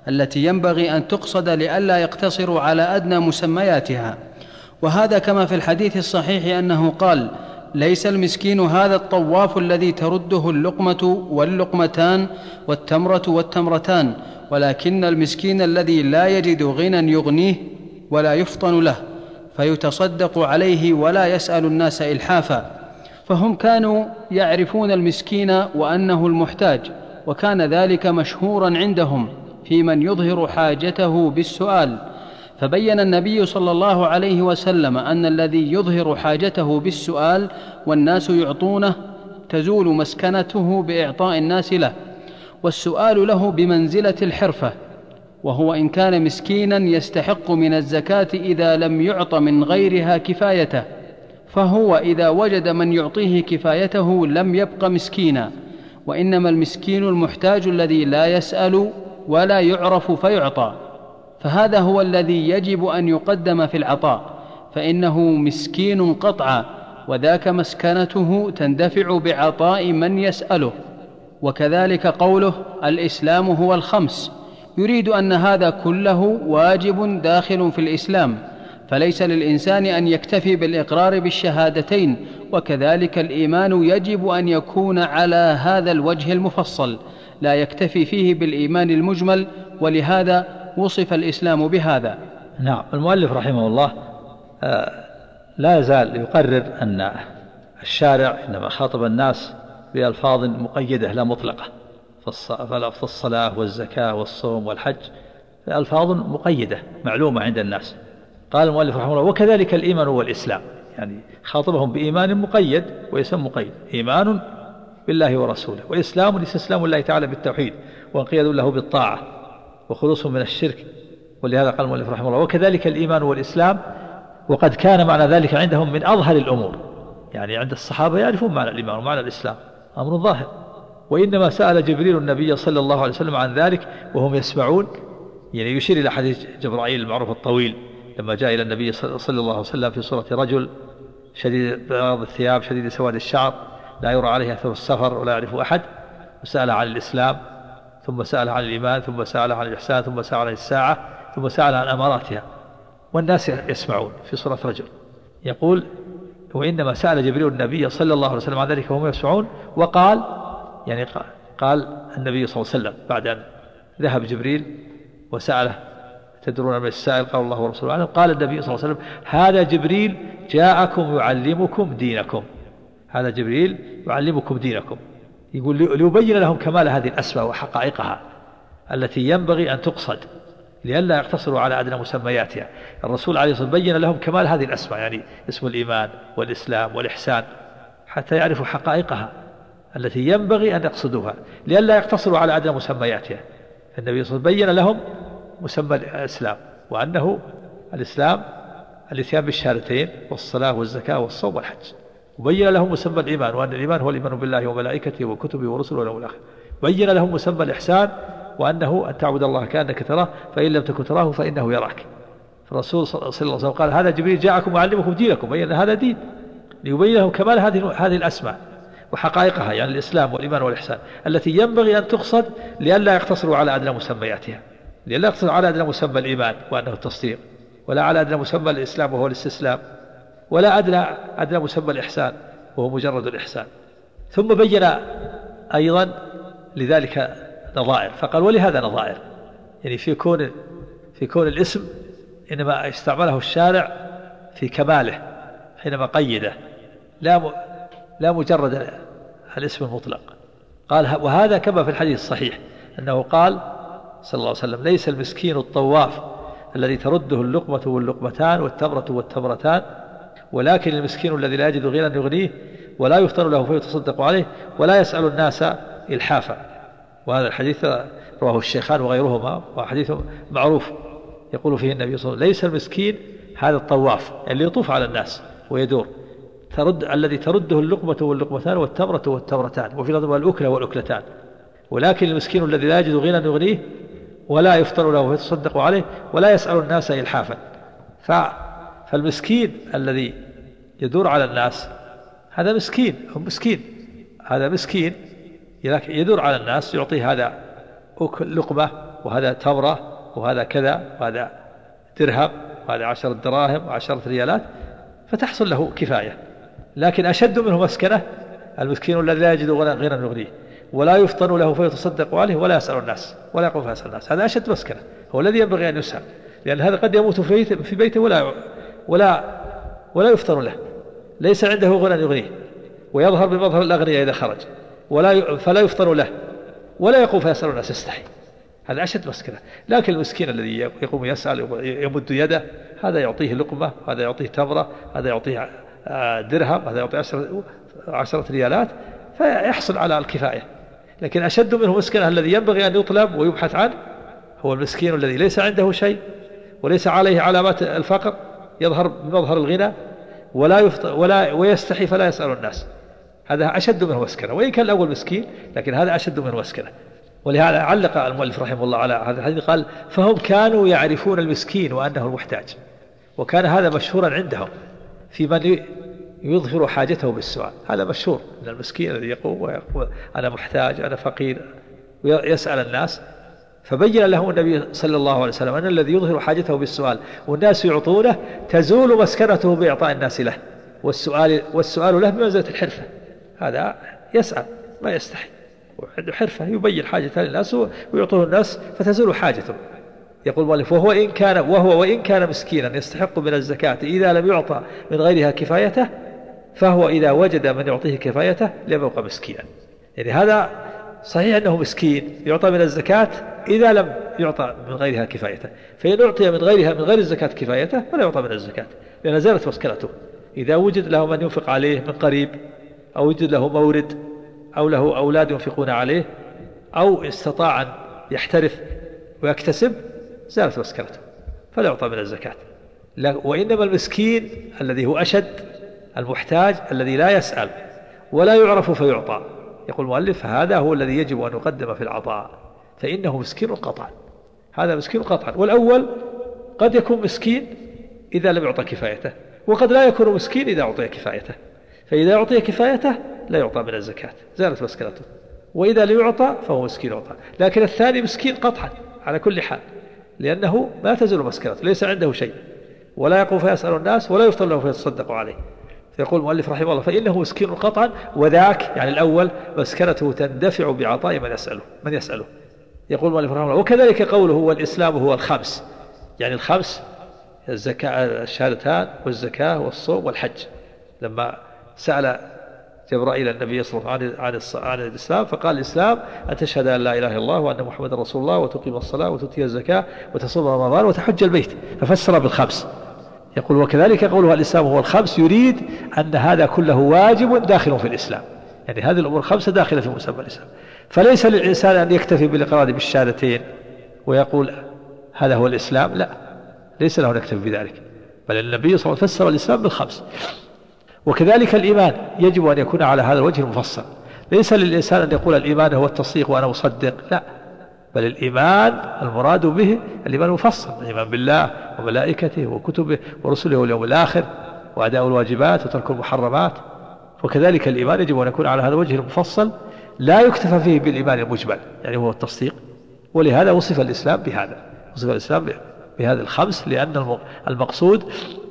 [SPEAKER 2] التي ينبغي أن تقصد لئلا يقتصروا على أدنى مسمياتها. وهذا كما في الحديث الصحيح أنه قال: ليس المسكين هذا الطواف الذي ترده اللقمة واللقمتان والتمرة والتمرتان، ولكن المسكين الذي لا يجد غنى يغنيه ولا يفطن له فيتصدق عليه ولا يسأل الناس إلحافا. فهم كانوا يعرفون المسكين وأنه المحتاج، وكان ذلك مشهورا عندهم في من يظهر حاجته بالسؤال. فبين النبي صلى الله عليه وسلم أن الذي يظهر حاجته بالسؤال والناس يعطونه تزول مسكنته بإعطاء الناس له، والسؤال له بمنزلة الحرفة، وهو إن كان مسكينا يستحق من الزكاة إذا لم يعط من غيرها كفايته، فهو إذا وجد من يعطيه كفايته لم يبق مسكينا. وإنما المسكين المحتاج الذي لا يسأل ولا يعرف فيعطى، فهذا هو الذي يجب أن يقدم في العطاء، فإنه مسكين قطعا، وذاك مسكنته تندفع بعطاء من يسأله. وكذلك قوله: الإسلام هو الخمس، يريد أن هذا كله واجب داخل في الإسلام، فليس للإنسان أن يكتفي بالإقرار بالشهادتين، وكذلك الإيمان يجب أن يكون على هذا الوجه المفصل، لا يكتفي فيه بالإيمان المجمل، ولهذا وصف الإسلام بهذا.
[SPEAKER 3] نعم. المؤلف رحمه الله لا يزال يقرر أن الشارع إنما خاطب الناس بألفاظ مقيدة لا مطلقة، فالصلاة والزكاة والصوم والحج ألفاظ مقيدة معلومة عند الناس. قال المؤلف رحمه الله: وكذلك الإيمان والإسلام، يعني خاطبهم بإيمان مقيد وإسلام مقيد، إيمان بالله ورسوله، والإسلام الاستسلام لله تعالى بالتوحيد وانقياد له بالطاعة وخلوصهم من الشرك. ولهذا قال المؤلف رحمه الله: وكذلك الإيمان والإسلام. وقد كان معنى ذلك عندهم من أظهر الأمور، يعني عند الصحابة يعرفون معنى الإيمان ومعنى الإسلام، أمر ظاهر. وإنما سأل جبريل النبي صلى الله عليه وسلم عن ذلك وهم يسمعون، يعني يشير إلى حديث جبرائيل المعروف الطويل لما جاء إلى النبي صلى الله عليه وسلم في صورة رجل شديد بياض الثياب شديد سواد الشعر لا يرى عليه أثر السفر ولا يعرف أحد، وسأل عن الإسلام، ثم سأل عن الإيمان، ثم سأل عن الإحسان، ثم سأل عن الساعة، ثم سأل عن أماراتها، والناس يسمعون في صورة رجل. يقول: وإنما سأل جبريل النبي صلى الله عليه وسلم عن ذلك وهم يسمعون. وقال، يعني قال النبي صلى الله عليه وسلم بعد أن ذهب جبريل وسأله: تدرون من السائل؟ قال الله ورسوله أعلم. قال النبي صلى الله عليه وسلم: هذا جبريل جاءكم يعلمكم دينكم، هذا جبريل يعلمكم دينكم. يقول ليبين لهم كمال هذه الأسماء وحقائقها التي ينبغي أن تقصد لئلا يقتصروا على أدنى مسمياتها. الرسول عليه الصلاة والسلام بين لهم كمال هذه الأسماء، يعني اسم الإيمان والإسلام والإحسان، حتى يعرفوا حقائقها التي ينبغي أن يقصدوها لئلا يقتصروا على أدنى مسمياتها. النبي صلى الله عليه وسلم بين لهم مسمى الإسلام، وأنه الإسلام الاتيان بالشهادتين والصلاة والزكاة والصوم والحج، وبين لهم مسمى الإيمان، وأن الإيمان هو الإيمان بالله وملائكته وكتبه ورسله واليوم الآخر. بين لهم مسمى الإحسان، وأنه أن تعبد الله كأنك تراه فإن لم تكن تراه فإنه يراك. فالرسول صلى الله عليه وسلم قال: هذا جبريل جاءكم يعلمكم دينكم، بين هذا دين، ليبين لهم كمال هذه هذه الأسماء وحقائقها، يعني الإسلام والإيمان والإحسان التي ينبغي أن تقصد لئلا يقتصروا على أدنى مسمياتها، لئلا يقتصروا على أدنى مسمى الإيمان وأنه التصديق، ولا على أدنى مسمى الإسلام وهو الاستسلام، ولا أدنى أدنى مسمى الإحسان وهو مجرد الإحسان. ثم بين أيضا لذلك نظائر، فقال: ولهذا نظائر، يعني في كون في كون الاسم إنما استعمله الشارع في كماله حينما قيده، لا لا مجرد الاسم المطلق. قال: وهذا كما في الحديث الصحيح أنه قال صلى الله عليه وسلم: ليس المسكين الطواف الذي ترده اللقمة واللقمتان والتمرة والتمرتان، ولكن المسكين الذي لا يجد غنى يغنيه ولا يفطن له فيتصدق عليه ولا يسأل الناس إلحافا. وهذا الحديث رواه الشيخان وغيرهما، وحديث معروف يقول فيه النبي صلى الله عليه وسلم: ليس المسكين هذا الطواف اللي يطوف على الناس ويدور، ترد الذي ترده اللقمة واللقمتان والتمرة والتمرتان، وفي لفظ الأكلة والأكلتان، ولكن المسكين الذي لا يجد غنى يغنيه ولا يفطن له فيتصدق عليه ولا يسأل الناس إلحافا. فالمسكين الذي يدور على الناس هذا مسكين، هم مسكين، هذا مسكين يدور على الناس، يعطيه هذا لقمة
[SPEAKER 1] وهذا تمرة وهذا كذا وهذا درهم وهذا عشرة دراهم وعشرة ريالات فتحصل له كفاية. لكن أشد منه مسكنة المسكين الذي لا يجد غنى يغنيه ولا يفطن له فيتصدق عليه ولا يسأل الناس ولا يقوم فيسأل الناس، هذا أشد مسكنة، هو الذي ينبغي أن يسأل، لأن هذا قد يموت في بيته ولا ولا ولا يفطن له، ليس عنده غنى يغنيه ويظهر بمظهر الأغنياء إذا خرج ولا فلا يفطن له ولا يقوم فيسأل الناس يستحي، هذا أشد مسكنة. لكن المسكين الذي يقوم يسأل يمد يده هذا يعطيه لقمة، هذا يعطيه تمرة، هذا يعطيه درهم، هذا يعطيه عشرة, عشرة ريالات فيحصل على الكفاية. لكن أشد منه مسكنة الذي ينبغي أن يطلب ويبحث عنه هو المسكين الذي ليس عنده شيء وليس عليه علامات الفقر، يظهر بمظهر الغنى ولا يفطر ولا ويستحي فلا يسأل الناس، هذا أشد منه مسكنة، وإن كان الأول مسكين لكن هذا أشد منه مسكنة. ولهذا علق المؤلف رحمه الله على هذا الحديث قال فهم كانوا يعرفون المسكين وأنه المحتاج، وكان هذا مشهورا عندهم في من يظهر حاجته بالسؤال، هذا مشهور من المسكين الذي يقول ويقول أنا محتاج أنا فقير ويسأل الناس، فبين له النبي صلى الله عليه وسلم أن الذي يظهر حاجته بالسؤال والناس يعطونه تزول مسكنته بإعطاء الناس له، والسؤال, والسؤال له بمنزلة الحرفة، هذا يسأل ما يستحي وعنده حرفة يبين حاجته للناس ويعطوه الناس فتزول حاجته. يقول المؤلف وهو إن كان وهو وإن كان مسكينا يستحق من الزكاة إذا لم يعطى من غيرها كفايته، فهو إذا وجد من يعطيه كفايته لم يبقى مسكينا. يعني هذا صحيح أنه مسكين يعطى من الزكاة إذا لم يعطى من غيرها كفايته، فإن أعطي من غيرها من غير الزكاة كفايته فلا يعطى من الزكاة لأن زالت مسكنته. إذا وجد له من ينفق عليه من قريب أو وجد له مورد أو له أولاد ينفقون عليه أو استطاع أن يحترف ويكتسب زالت مسكنته فلا يعطى من الزكاة. وإنما المسكين الذي هو أشد المحتاج الذي لا يسأل ولا يعرف فيعطى، يقول المؤلف هذا هو الذي يجب أن يقدم في العطاء فإنه مسكين قطعا، هذا مسكين قطعا. والأول قد يكون مسكين إذا لم يعطى كفايته، وقد لا يكون مسكين إذا أعطي كفايته، فإذا أعطي كفايته لا يعطى من الزكاة زالت مسكنته، وإذا لم يعطى فهو مسكين يعطى. لكن الثاني مسكين قطعا على كل حال لأنه ما تزول مسكنته ليس عنده شيء ولا يقوم فيسأل الناس ولا يفطر له فيتصدق عليه، فيقول المؤلف رحمه الله فإنه مسكين قطعا، وذاك يعني الأول مسكنته تندفع بعطاء من يسأله من يسأله. يقول المؤلف رحمه الله وكذلك قوله والإسلام هو الخمس، يعني الخمس الزكاة الشهادتان والزكاة والصوم والحج. لما سأل جبرائيل النبي صلى الله عليه وسلم عن عن الإسلام فقال الإسلام أن تشهد أن لا إله إلا الله وأن محمد رسول الله وتقيم الصلاة وتؤتي الزكاة وتصوم رمضان وتحج البيت، ففسر بالخمس. يقول وكذلك قوله الإسلام هو الخمس يريد أن هذا كله واجب داخل في الإسلام، يعني هذه الأمور الخمسة داخلة في مسمى الإسلام، فليس للإنسان أن يكتفي بالإقرار بالشهادتين ويقول هذا هو الإسلام، لا ليس له أن يكتفي بذلك، بل النبي صلى الله عليه وسلم فسر الإسلام بالخمس. وكذلك الإيمان يجب أن يكون على هذا الوجه المفصل، ليس للإنسان أن يقول الإيمان هو التصديق وأنا مصدق، لا، بل الإيمان المراد به الإيمان المفصل، الإيمان بالله وملائكته وكتبه ورسله واليوم الآخر وأداء الواجبات وترك المحرمات. وكذلك الإيمان يجب أن يكون على هذا الوجه المفصل، لا يكتفى فيه بالإيمان المجمل يعني هو التصديق. ولهذا وصف الإسلام بهذا، وصف الإسلام بهذا الخمس، لأن المقصود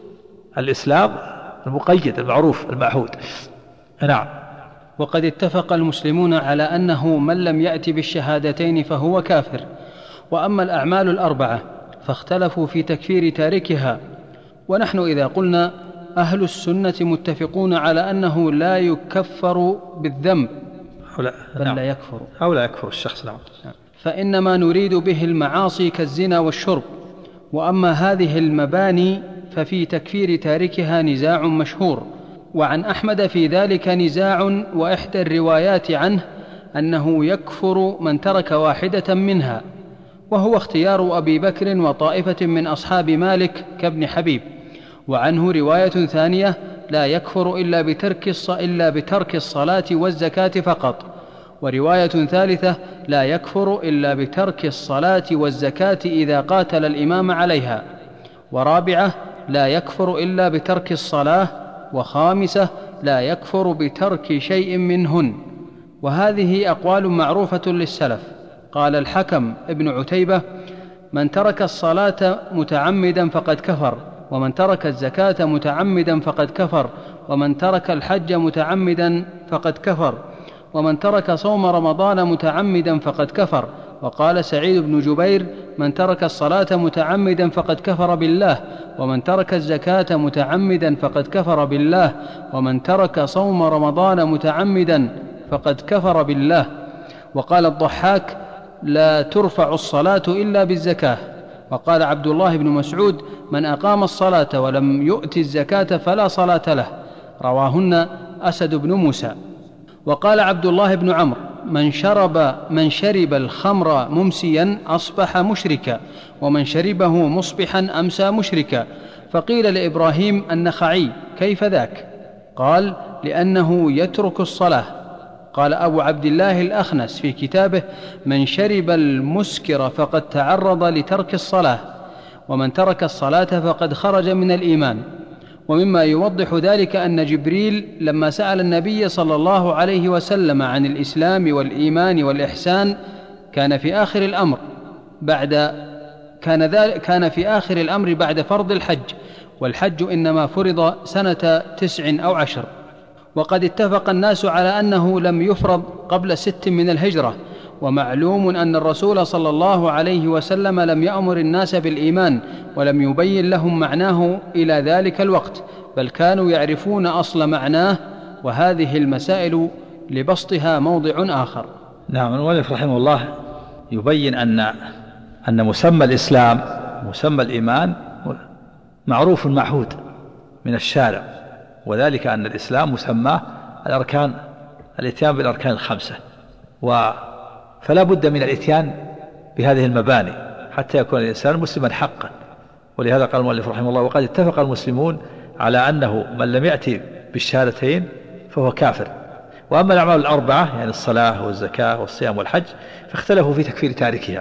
[SPEAKER 1] الإسلام المقيد المعروف المعهود. نعم.
[SPEAKER 2] وقد اتفق المسلمون على أنه من لم يأت بالشهادتين فهو كافر. وأما الأعمال الأربعة فاختلفوا في تكفير تاركها، ونحن إذا قلنا أهل السنة متفقون على أنه لا يكفر بالذنب بل
[SPEAKER 1] نعم.
[SPEAKER 2] لا يكفر
[SPEAKER 1] أو لا يكفر الشخص، نعم،
[SPEAKER 2] فإنما نريد به المعاصي كالزنا والشرب. وأما هذه المباني ففي تكفير تاركها نزاع مشهور، وعن أحمد في ذلك نزاع، وإحدى الروايات عنه أنه يكفر من ترك واحدة منها، وهو اختيار أبي بكر وطائفة من أصحاب مالك كابن حبيب. وعنه رواية ثانية لا يكفر إلا بترك, إلا بترك الصلاة والزكاة فقط، ورواية ثالثة لا يكفر إلا بترك الصلاة والزكاة إذا قاتل الإمام عليها، ورابعة لا يكفر إلا بترك الصلاة، وخامسة لا يكفر بترك شيء منهن. وهذه أقوال معروفة للسلف، قال الحكم ابن عتيبة: من ترك الصلاة متعمدا فقد كفر، ومن ترك الزكاة متعمدا فقد كفر، ومن ترك الحج متعمدا فقد كفر، ومن ترك صوم رمضان متعمدا فقد كفر. وقال سعيد بن جبير: من ترك الصلاة متعمدا فقد كفر بالله، ومن ترك الزكاة متعمدا فقد كفر بالله، ومن ترك صوم رمضان متعمدا فقد كفر بالله. وقال الضحاك: لا ترفع الصلاة إلا بالزكاة. وقال عبد الله بن مسعود: من أقام الصلاة ولم يؤت الزكاة فلا صلاة له. رواهن أسد بن موسى. وقال عبد الله بن عمرو: من شرب من شرب الخمر ممسيا أصبح مشركا، ومن شربه مصبحا أمسى مشركا. فقيل لإبراهيم النخعي: كيف ذاك؟ قال: لأنه يترك الصلاة. قال أبو عبد الله الأخنس في كتابه: من شرب المسكر فقد تعرض لترك الصلاة، ومن ترك الصلاة فقد خرج من الإيمان. ومما يوضح ذلك أن جبريل لما سأل النبي صلى الله عليه وسلم عن الإسلام والإيمان والإحسان كان في آخر الأمر بعد كان, ذلك كان في آخر الأمر بعد فرض الحج، والحج إنما فرض سنة تسع أو عشر. وقد اتفق الناس على أنه لم يفرض قبل ست من الهجرة. ومعلوم أن الرسول صلى الله عليه وسلم لم يأمر الناس بالإيمان ولم يبين لهم معناه إلى ذلك الوقت، بل كانوا يعرفون أصل معناه، وهذه المسائل لبسطها موضع آخر.
[SPEAKER 3] نعم. المؤلف رحمه الله يبين أن أن مسمى الإسلام مسمى الإيمان معروف معهود من الشارع، وذلك أن الإسلام مسماه الأركان، الإتيان بالأركان الخمسة، و فلا بد من الإتيان بهذه المباني حتى يكون الإنسان مسلما حقا. ولهذا قال المؤلف رحمه الله: وقد اتفق المسلمون على أنه من لم يأتي بالشهادتين فهو كافر. وأما الأعمال الأربعة يعني الصلاة والزكاة والصيام والحج فاختلفوا في تكفير تاركها،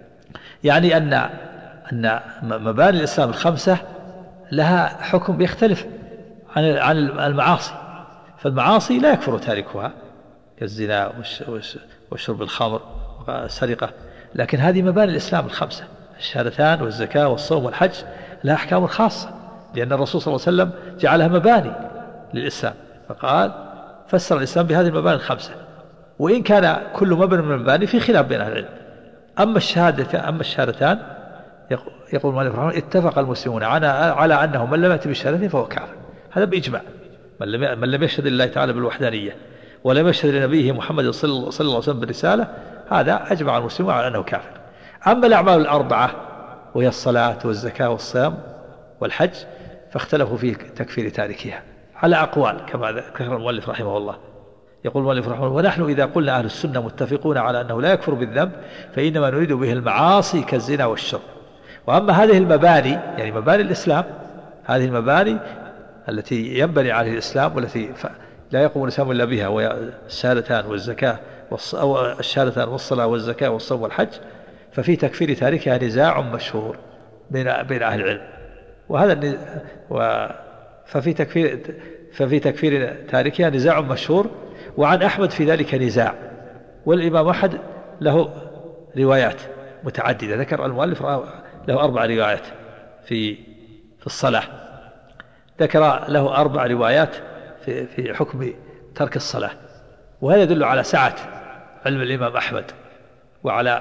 [SPEAKER 3] يعني أن أن مباني الإسلام الخمسة لها حكم يختلف عن عن المعاصي. فالمعاصي لا يكفر تاركها كالزنا وشرب الخمر والسرقة، لكن هذه مباني الإسلام الخمسة: الشهادتان والزكاة والصوم والحج لها أحكام خاصة، لأن الرسول صلى الله عليه وسلم جعلها مباني للإسلام، فقال فسر الإسلام بهذه المباني الخمسة. وإن كان كل مبنى من المباني في خلاف بين أهل العلم. أما الشهادة أما الشهادتان يقول المؤلف رحمه الله: اتفق المسلمون على أنه من لم يأتي بالشهادتين فهو كافر. هذا بإجماع، من لم يشهد لله تعالى بالوحدانية ولم يشهد لنبيه محمد صلى الله عليه وسلم بالرسالة، هذا أجمع المسلمون على أنه كافر. أما الأعمال الأربعة وهي الصلاة والزكاة والصيام والحج فاختلفوا في تكفير تاركها على أقوال كما ذكر المؤلف رحمه الله. يقول المؤلف رحمه الله: ونحن إذا قلنا أهل السنة متفقون على أنه لا يكفر بالذنب فإنما نريد به المعاصي كالزنا والشرب. وأما هذه المباني يعني مباني الإسلام، هذه المباني التي ينبني عليه الإسلام والتي لا يقوم الإسلام إلا بها، وهي الشهادتان والزكاة أو الشهادتان والصلاة والزكاة والصوم والحج، ففي تكفير تاركها نزاع مشهور بين بين أهل العلم. وهذا و ففي تكفير ففي تكفير تاركها نزاع مشهور، وعن أحمد في ذلك نزاع، والإمام أحمد له روايات متعددة. ذكر المؤلف له أربع روايات في في الصلاة، ذكر له أربع روايات في في حكم ترك الصلاة، وهذا يدل على سعة علم الإمام أحمد وعلى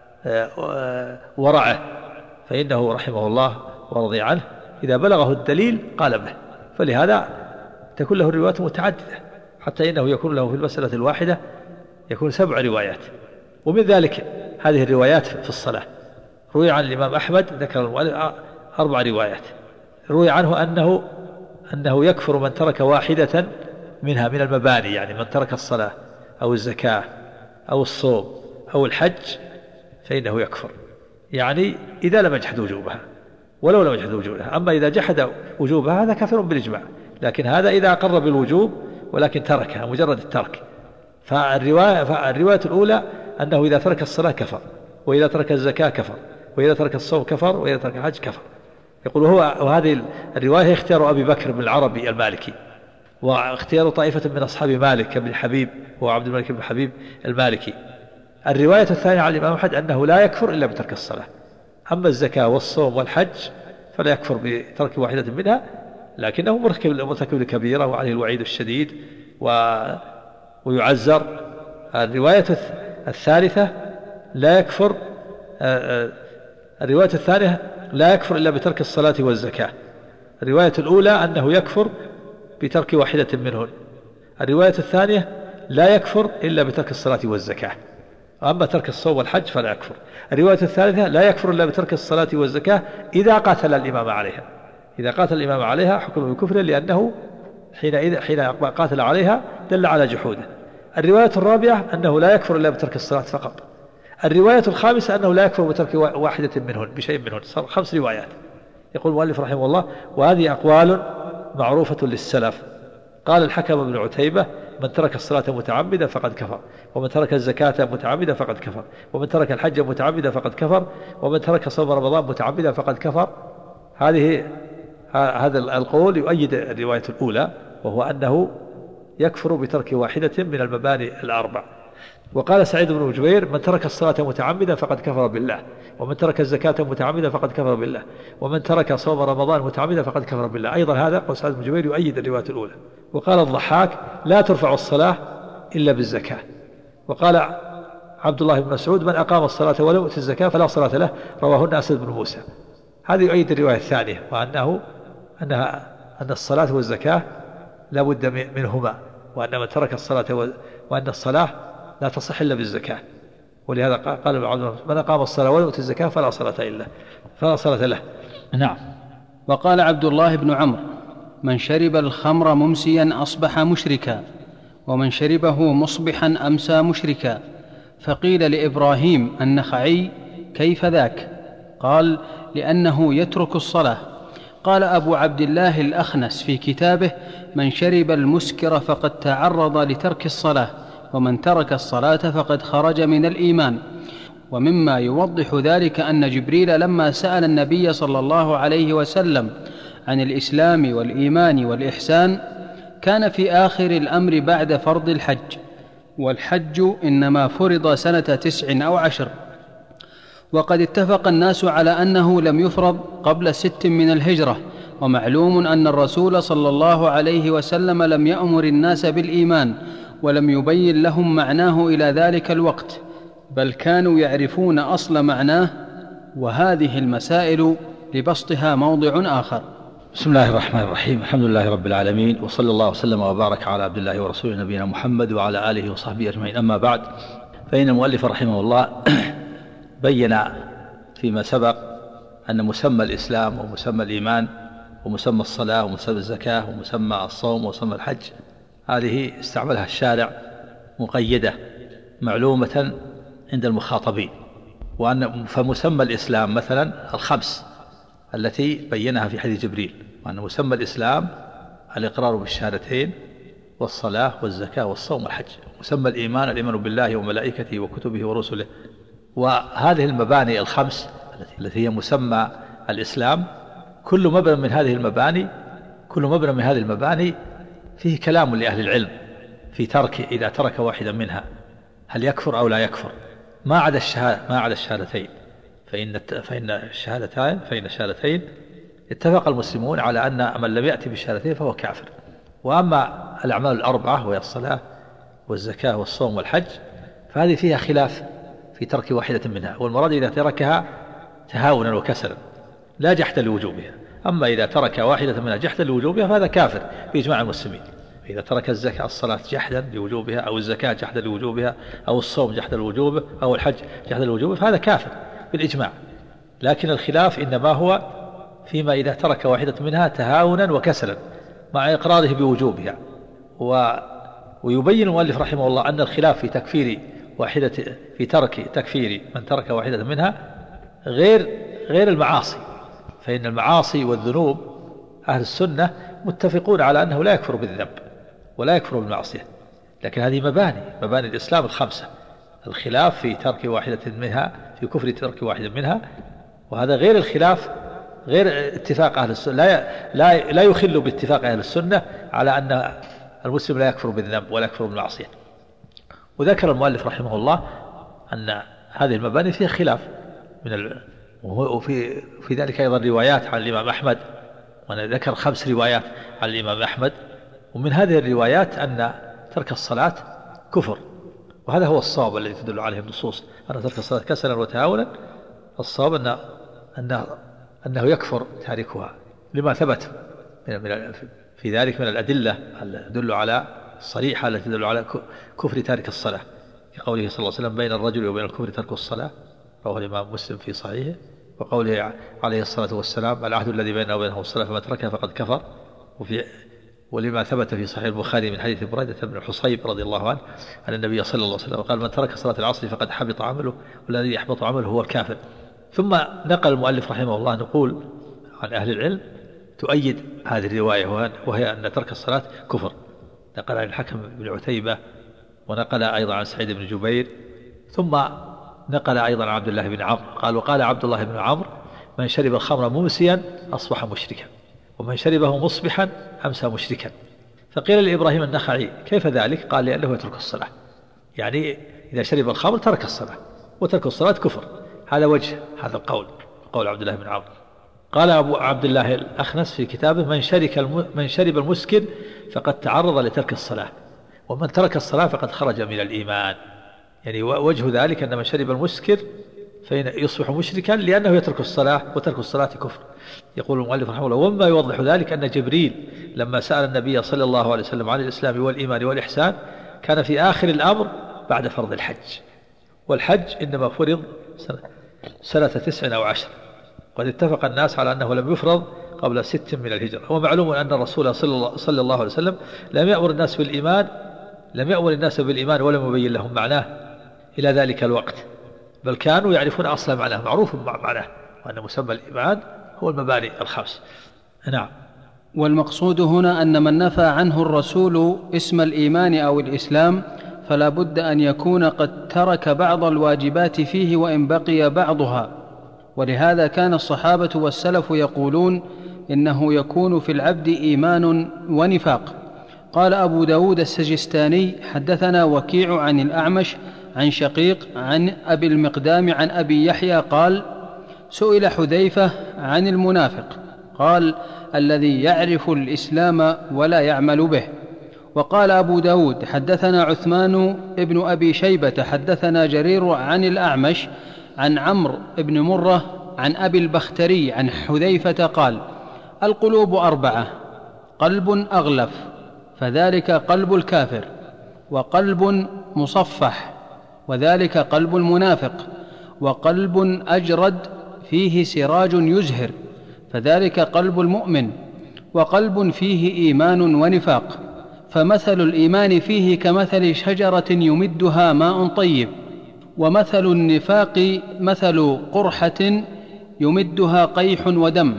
[SPEAKER 3] ورعه، فإنه رحمه الله ورضي عنه إذا بلغه الدليل قال به، فلهذا تكون له الروايات متعددة، حتى إنه يكون له في المسألة الواحدة يكون سبع روايات. ومن ذلك هذه الروايات في الصلاة روي عن الإمام أحمد ذكر المؤلف أربع روايات. روي عنه أنه أنه يكفر من ترك واحدة منها من المباني، يعني من ترك الصلاة أو الزكاة أو الصوم أو الحج فإنه يكفر، يعني إذا لم يجحد وجوبها ولو لم يجحد وجوبها. أما إذا جحد وجوبها هذا كافر بالإجماع، لكن هذا إذا أقر بالوجوب ولكن تركها مجرد الترك. فالرواية, فالرواية الأولى أنه إذا ترك الصلاة كفر، وإذا ترك الزكاة كفر، وإذا ترك الصوم كفر، وإذا ترك الحج كفر. يقول هو وهذه الرواية اختيار أبي بكر بن العربي المالكي، واختيار طائفة من أصحاب مالك بن حبيب وعبد الملك بن حبيب المالكي.
[SPEAKER 1] الرواية الثانية عن الإمام أحمد أنه لا يكفر إلا بترك الصلاة. أما الزكاة والصوم والحج فلا يكفر بترك واحدة منها، لكنه مرتكب لكبيرة وعليه الوعيد الشديد ويعزر. الرواية الثالثة لا يكفر الرواية الثانية لا يكفر إلا بترك الصلاة والزكاة. الرواية الأولى أنه يكفر بترك واحدة منهن. الرواية الثانية لا يكفر إلا بترك الصلاة والزكاة. أما ترك الصوم والحج فلا يكفر. الرواية الثالثة لا يكفر إلا بترك الصلاة والزكاة إذا قاتل الإمام عليها. إذا قاتل الإمام عليها حكم بكفر، لأنه حين حين قاتل عليها دل على جحوده. الرواية الرابعة أنه لا يكفر إلا بترك الصلاة فقط. الرواية الخامسة أنه لا يكفر بترك واحدة منهن بشيء منهن. صار خمس روايات. يقول المؤلف رحمه الله: وهذه أقوال معروفة للسلف. قال الحكم بن عتيبة: من ترك الصلاة متعمدا فقد كفر، ومن ترك الزكاة متعمدا فقد كفر، ومن ترك الحج متعمدا فقد كفر، ومن ترك صوم رمضان متعمدا فقد كفر. هذه هذا القول يؤيد الرواية الأولى، وهو أنه يكفر بترك واحدة من المباني الأربع. وقال سعيد بن جبير: من ترك الصلاة متعمدا فقد كفر بالله، ومن ترك الزكاة متعمدا فقد كفر بالله، ومن ترك صوم رمضان متعمدا فقد كفر بالله. أيضا هذا قول سعيد بن جبير يؤيد الرواية الأولى. وقال الضحاك: لا ترفع الصلاة إلا بالزكاة. وقال عبد الله بن مسعود: من أقام الصلاة ولم يؤت الزكاة فلا صلاة له، رواه أسد بن موسى. هذه يؤيد الرواية الثانية، وأنه أنها أن الصلاة والزكاة لا بد منهما، وأن من ترك الصلاة وأن الصلاة لا تصح إلا بالزكاة. ولهذا قال من أقام الصلاة ولم يؤت الزكاة فلا صلاة إلا فلا صلاة له.
[SPEAKER 2] نعم. وقال عبد الله بن عمرو: من شرب الخمر ممسيا أصبح مشركا، ومن شربه مصبحا أمسى مشركا. فقيل لإبراهيم النخعي: كيف ذاك؟ قال: لأنه يترك الصلاة. قال أبو عبد الله الأخنس في كتابه: من شرب المسكر فقد تعرض لترك الصلاة، ومن ترك الصلاة فقد خرج من الإيمان. ومما يوضح ذلك أن جبريل لما سأل النبي صلى الله عليه وسلم عن الإسلام والإيمان والإحسان كان في آخر الأمر بعد فرض الحج، والحج إنما فرض سنة تسع أو عشر، وقد اتفق الناس على أنه لم يفرض قبل ست من الهجرة. ومعلوم أن الرسول صلى الله عليه وسلم لم يأمر الناس بالإيمان، ولم يبين لهم معناه إلى ذلك الوقت، بل كانوا يعرفون أصل معناه، وهذه المسائل لبسطها موضع آخر.
[SPEAKER 3] بسم الله الرحمن الرحيم. الحمد لله رب العالمين، وصلى الله وسلم وبارك على عبد الله ورسوله نبينا محمد وعلى آله وصحبه أجمعين. أما بعد، فإن المؤلف رحمه الله بين فيما سبق أن مسمى الإسلام ومسمى الإيمان ومسمى الصلاة ومسمى الزكاة ومسمى الصوم ومسمى الحج هذه استعملها الشارع مقيدة معلومة عند المخاطبين. وأن فمسمى الإسلام مثلا الخمس التي بينها في حديث جبريل، وأن مسمى الإسلام الإقرار بالشهادتين والصلاة والزكاة والصوم والحج. مسمى الإيمان الإيمان بالله وملائكته وكتبه ورسله. وهذه المباني الخمس التي هي مسمى الإسلام، كل مبنى من هذه المباني كل مبنى من هذه المباني فيه كلام لأهل العلم في ترك، إذا ترك واحدا منها هل يكفر أو لا يكفر، ما عدا الشهادة ما عدا الشهادتين. فإن فإن الشهادتين فإن الشهادتين اتفق المسلمون على أن من لم يأتي بالشهادتين فهو كافر. وأما الأعمال الأربعة وهي الصلاة والزكاة والصوم والحج فهذه فيها خلاف في ترك واحدة منها، والمراد إذا تركها تهاونا وكسلا لا جحدا لوجوبها. أما إذا ترك واحدة منها جحدا لوجوبها فهذا كافر بإجماع المسلمين. إذا ترك الزكاة الصلاة جحدا لوجوبها، أو الزكاة جحدا لوجوبها، أو الصوم جحدا لوجوبه، أو الحج جحدا لوجوبه، فهذا كافر بالإجماع. لكن الخلاف إنما هو فيما إذا ترك واحدة منها تهاونا وكسلا مع إقراره بوجوبها. و... ويبين المؤلف رحمه الله أن الخلاف في تكفير واحدة في ترك تكفير من ترك واحدة منها غير غير المعاصي. فإن المعاصي والذنوب أهل السنة متفقون على أنه لا يكفر بالذنب ولا يكفر بالمعصية، لكن هذه مباني مباني الإسلام الخمسة. الخلاف في ترك واحدة منها في كفر ترك واحدة منها، وهذا غير الخلاف غير اتفاق أهل السنة، لا لا لا يخل باتفاق أهل السنة على أن المسلم لا يكفر بالذنب ولا يكفر بالمعصية. وذكر المؤلف رحمه الله
[SPEAKER 1] أن هذه المباني فيها خلاف من ال... وفي في ذلك أيضا روايات عن الإمام أحمد، وأنا ذكر خمس روايات عن الإمام أحمد، ومن هذه الروايات أن ترك الصلاة كفر، وهذا هو الصواب الذي تدل عليه النصوص، أن ترك الصلاة كسلا وتهاونا الصواب أن أنه, أنه يكفر تاركها، لما ثبت من في ذلك من الأدلة التي تدل على الصريحة التي تدل على كفر تارك الصلاة، كقوله صلى الله عليه وسلم بين الرجل وبين الكفر ترك الصلاة، رواه الإمام مسلم في صحيحه، وقوله عليه الصلاة والسلام العهد الذي بيننا وبينهم الصلاة فمن تركها فقد كفر، وفي ولما ثبت في صحيح البخاري من حديث بريدة بن الحصيب رضي الله عنه أن النبي صلى الله عليه وسلم قال من ترك صلاة العصر فقد حبط عمله والذي يحبط عمله هو الكافر. ثم نقل المؤلف رحمه الله نقول عن أهل العلم تؤيد هذه الرواية، وهي أن ترك الصلاة كفر، نقل عن الحكم بن عتيبة، ونقل أيضا عن سعيد بن جبير، ثم نقل أيضا عن عبد الله بن عمرو قال وقال عبد الله بن عمرو من شرب الخمر ممسيا أصبح مشركا، ومن شربه مصبحا أمسى مشركا. فقيل لإبراهيم النخعي كيف ذلك؟ قال لأنه يترك الصلاة، يعني إذا شرب الخمر ترك الصلاة، وترك الصلاة كفر. هذا وجه هذا القول، قول عبد الله بن عمرو. قال أبو عبد الله الأخنس في كتابه من شرك الم... من شرب المسكر فقد تعرض لترك الصلاة، ومن ترك الصلاة فقد خرج من الإيمان. يعني وجه ذلك أن من شرب المسكر فإن يصبح مشركا لأنه يترك الصلاة، وترك الصلاة كفر. يقول المؤلف رحمه الله ومما يوضح ذلك أن جبريل لما سأل النبي صلى الله عليه وسلم عن الإسلام والإيمان والإحسان كان في آخر الأمر بعد فرض الحج، والحج إنما فرض سنة تسع أو عشر، قد اتفق الناس على أنه لم يفرض قبل ست من الهجرة. ومعلوم أن الرسول صلى الله عليه وسلم لم يأمر الناس بالإيمان لم يأمر الناس بالإيمان ولم يبين لهم معناه إلى ذلك الوقت، بل كانوا يعرفون أصلا معناه، معروف معناه، وأن مسمى الإيمان هو المباني الخمس. نعم.
[SPEAKER 2] والمقصود هنا أن من نفى عنه الرسول اسم الإيمان أو الإسلام فلا بد أن يكون قد ترك بعض الواجبات فيه وإن بقي بعضها، ولهذا كان الصحابة والسلف يقولون إنه يكون في العبد إيمان ونفاق. قال أبو داود السجستاني حدثنا وكيع عن الأعمش عن شقيق عن أبي المقدام عن أبي يحيى قال سئل حذيفة عن المنافق قال الذي يعرف الإسلام ولا يعمل به. وقال أبو داود حدثنا عثمان ابن أبي شيبة حدثنا جرير عن الأعمش عن عمرو بن مرة عن أبي البختري عن حذيفة قال القلوب أربعة، قلب أغلف فذلك قلب الكافر، وقلب مصفح وذلك قلب المنافق، وقلب أجرد فيه سراج يزهر فذلك قلب المؤمن، وقلب فيه إيمان ونفاق. فمثل الإيمان فيه كمثل شجرة يمدها ماء طيب، ومثل النفاق مثل قرحة يمدها قيح ودم،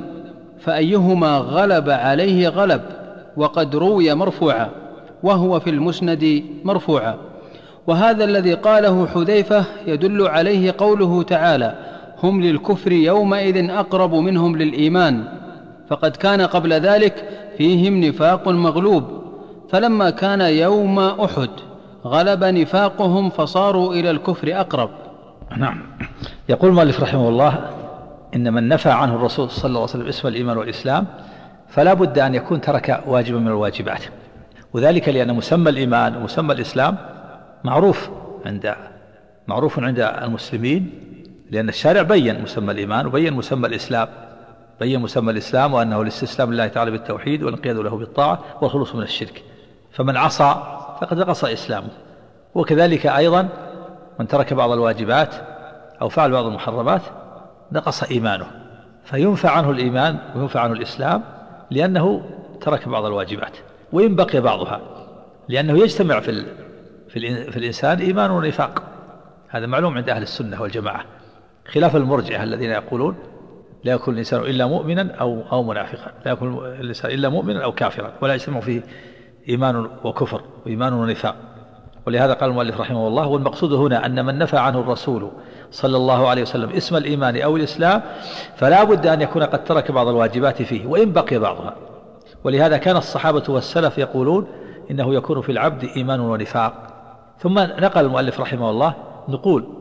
[SPEAKER 2] فأيهما غلب عليه غلب. وقد روي مرفوعا وهو في المسند مرفوعا. وهذا الذي قاله حذيفة يدل عليه قوله تعالى هم للكفر يومئذ أقرب منهم للإيمان، فقد كان قبل ذلك فيهم نفاق مغلوب، فلما كان يوم أحد غلب نفاقهم فصاروا إلى الكفر أقرب.
[SPEAKER 3] نعم. يقول المؤلف رحمه الله إن من نفى عنه الرسول صلى الله عليه وسلم اسم الإيمان والإسلام فلا بد أن يكون ترك واجبا من الواجبات، وذلك لأن مسمى الإيمان ومسمى الإسلام معروف عند معروف عند المسلمين، لأن الشارع بين مسمى الإيمان وبين مسمى الإسلام، بين مسمى الإسلام وأنه الاستسلام لله تعالى بالتوحيد والانقياد له بالطاعة والخلوص من الشرك، فمن عصى فقد نقص إسلامه. وكذلك أيضا من ترك بعض الواجبات أو فعل بعض المحرمات نقص إيمانه، فينفع عنه الإيمان وينفع عنه الإسلام لأنه ترك بعض الواجبات وإن بقي بعضها، لأنه يجتمع في, في الإنسان إيمان ونفاق، هذا معلوم عند أهل السنة والجماعة، خلاف المرجئة الذين يقولون لا يكون الإنسان إلا مؤمنا أو, أو منافقا، لا يكون الإنسان إلا مؤمنا أو كافرا، ولا يجتمع فيه إيمان وكفر وإيمان ونفاق. ولهذا قال المؤلف رحمه الله والمقصود هنا أن من نفى عنه الرسول صلى الله عليه وسلم اسم الإيمان أو الإسلام فلا بد أن يكون قد ترك بعض الواجبات فيه وإن بقي بعضها. ولهذا كان الصحابة والسلف يقولون إنه يكون في العبد إيمان ونفاق. ثم نقل المؤلف رحمه الله نقول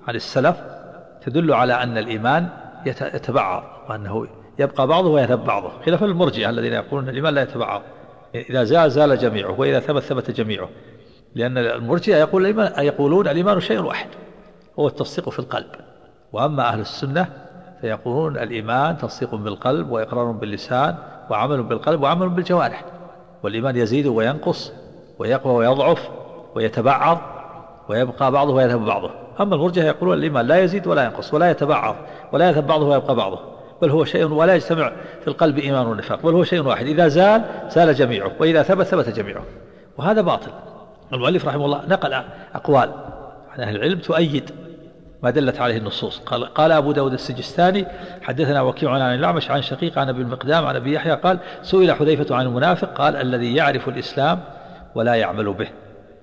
[SPEAKER 3] عن السلف تدل على أن الإيمان يتبعض وأنه يبقى بعضه ويذهب بعضه، خلاف المرجئة الذين يقولون أن الإيمان لا يتبعض، إذا زال زال جميعه وإذا ثبت ثبت جميعه، لأن المرجئة يقول الإيمان يقولون الإيمان شيء واحد هو التصديق في القلب، وأما أهل السنة فيقولون الإيمان تصديق بالقلب وإقرار باللسان وعمل بالقلب وعمل بالجوارح، والإيمان يزيد وينقص ويقوى ويضعف ويتبعض ويبقى بعضه ويذهب بعضه. أما المرجئة يقولون الإيمان لا يزيد ولا ينقص ولا يتبعض ولا يذهب بعضه ويبقى بعضه، بل هو شيء ولا يجتمع في القلب إيمان ونفاق، بل هو شيء واحد، إذا زال زال جميعه وإذا ثبت ثبت جميعه، وهذا باطل. المؤلف رحمه الله نقل أقوال عن أهل العلم تؤيد ما دلت عليه النصوص. قال, قال أبو داود السجستاني حدثنا وكيع عن الأعمش عن شقيق عن أبي المقدام عن أبي يحيى قال سئل حذيفة عن المنافق قال الذي يعرف الإسلام ولا يعمل به.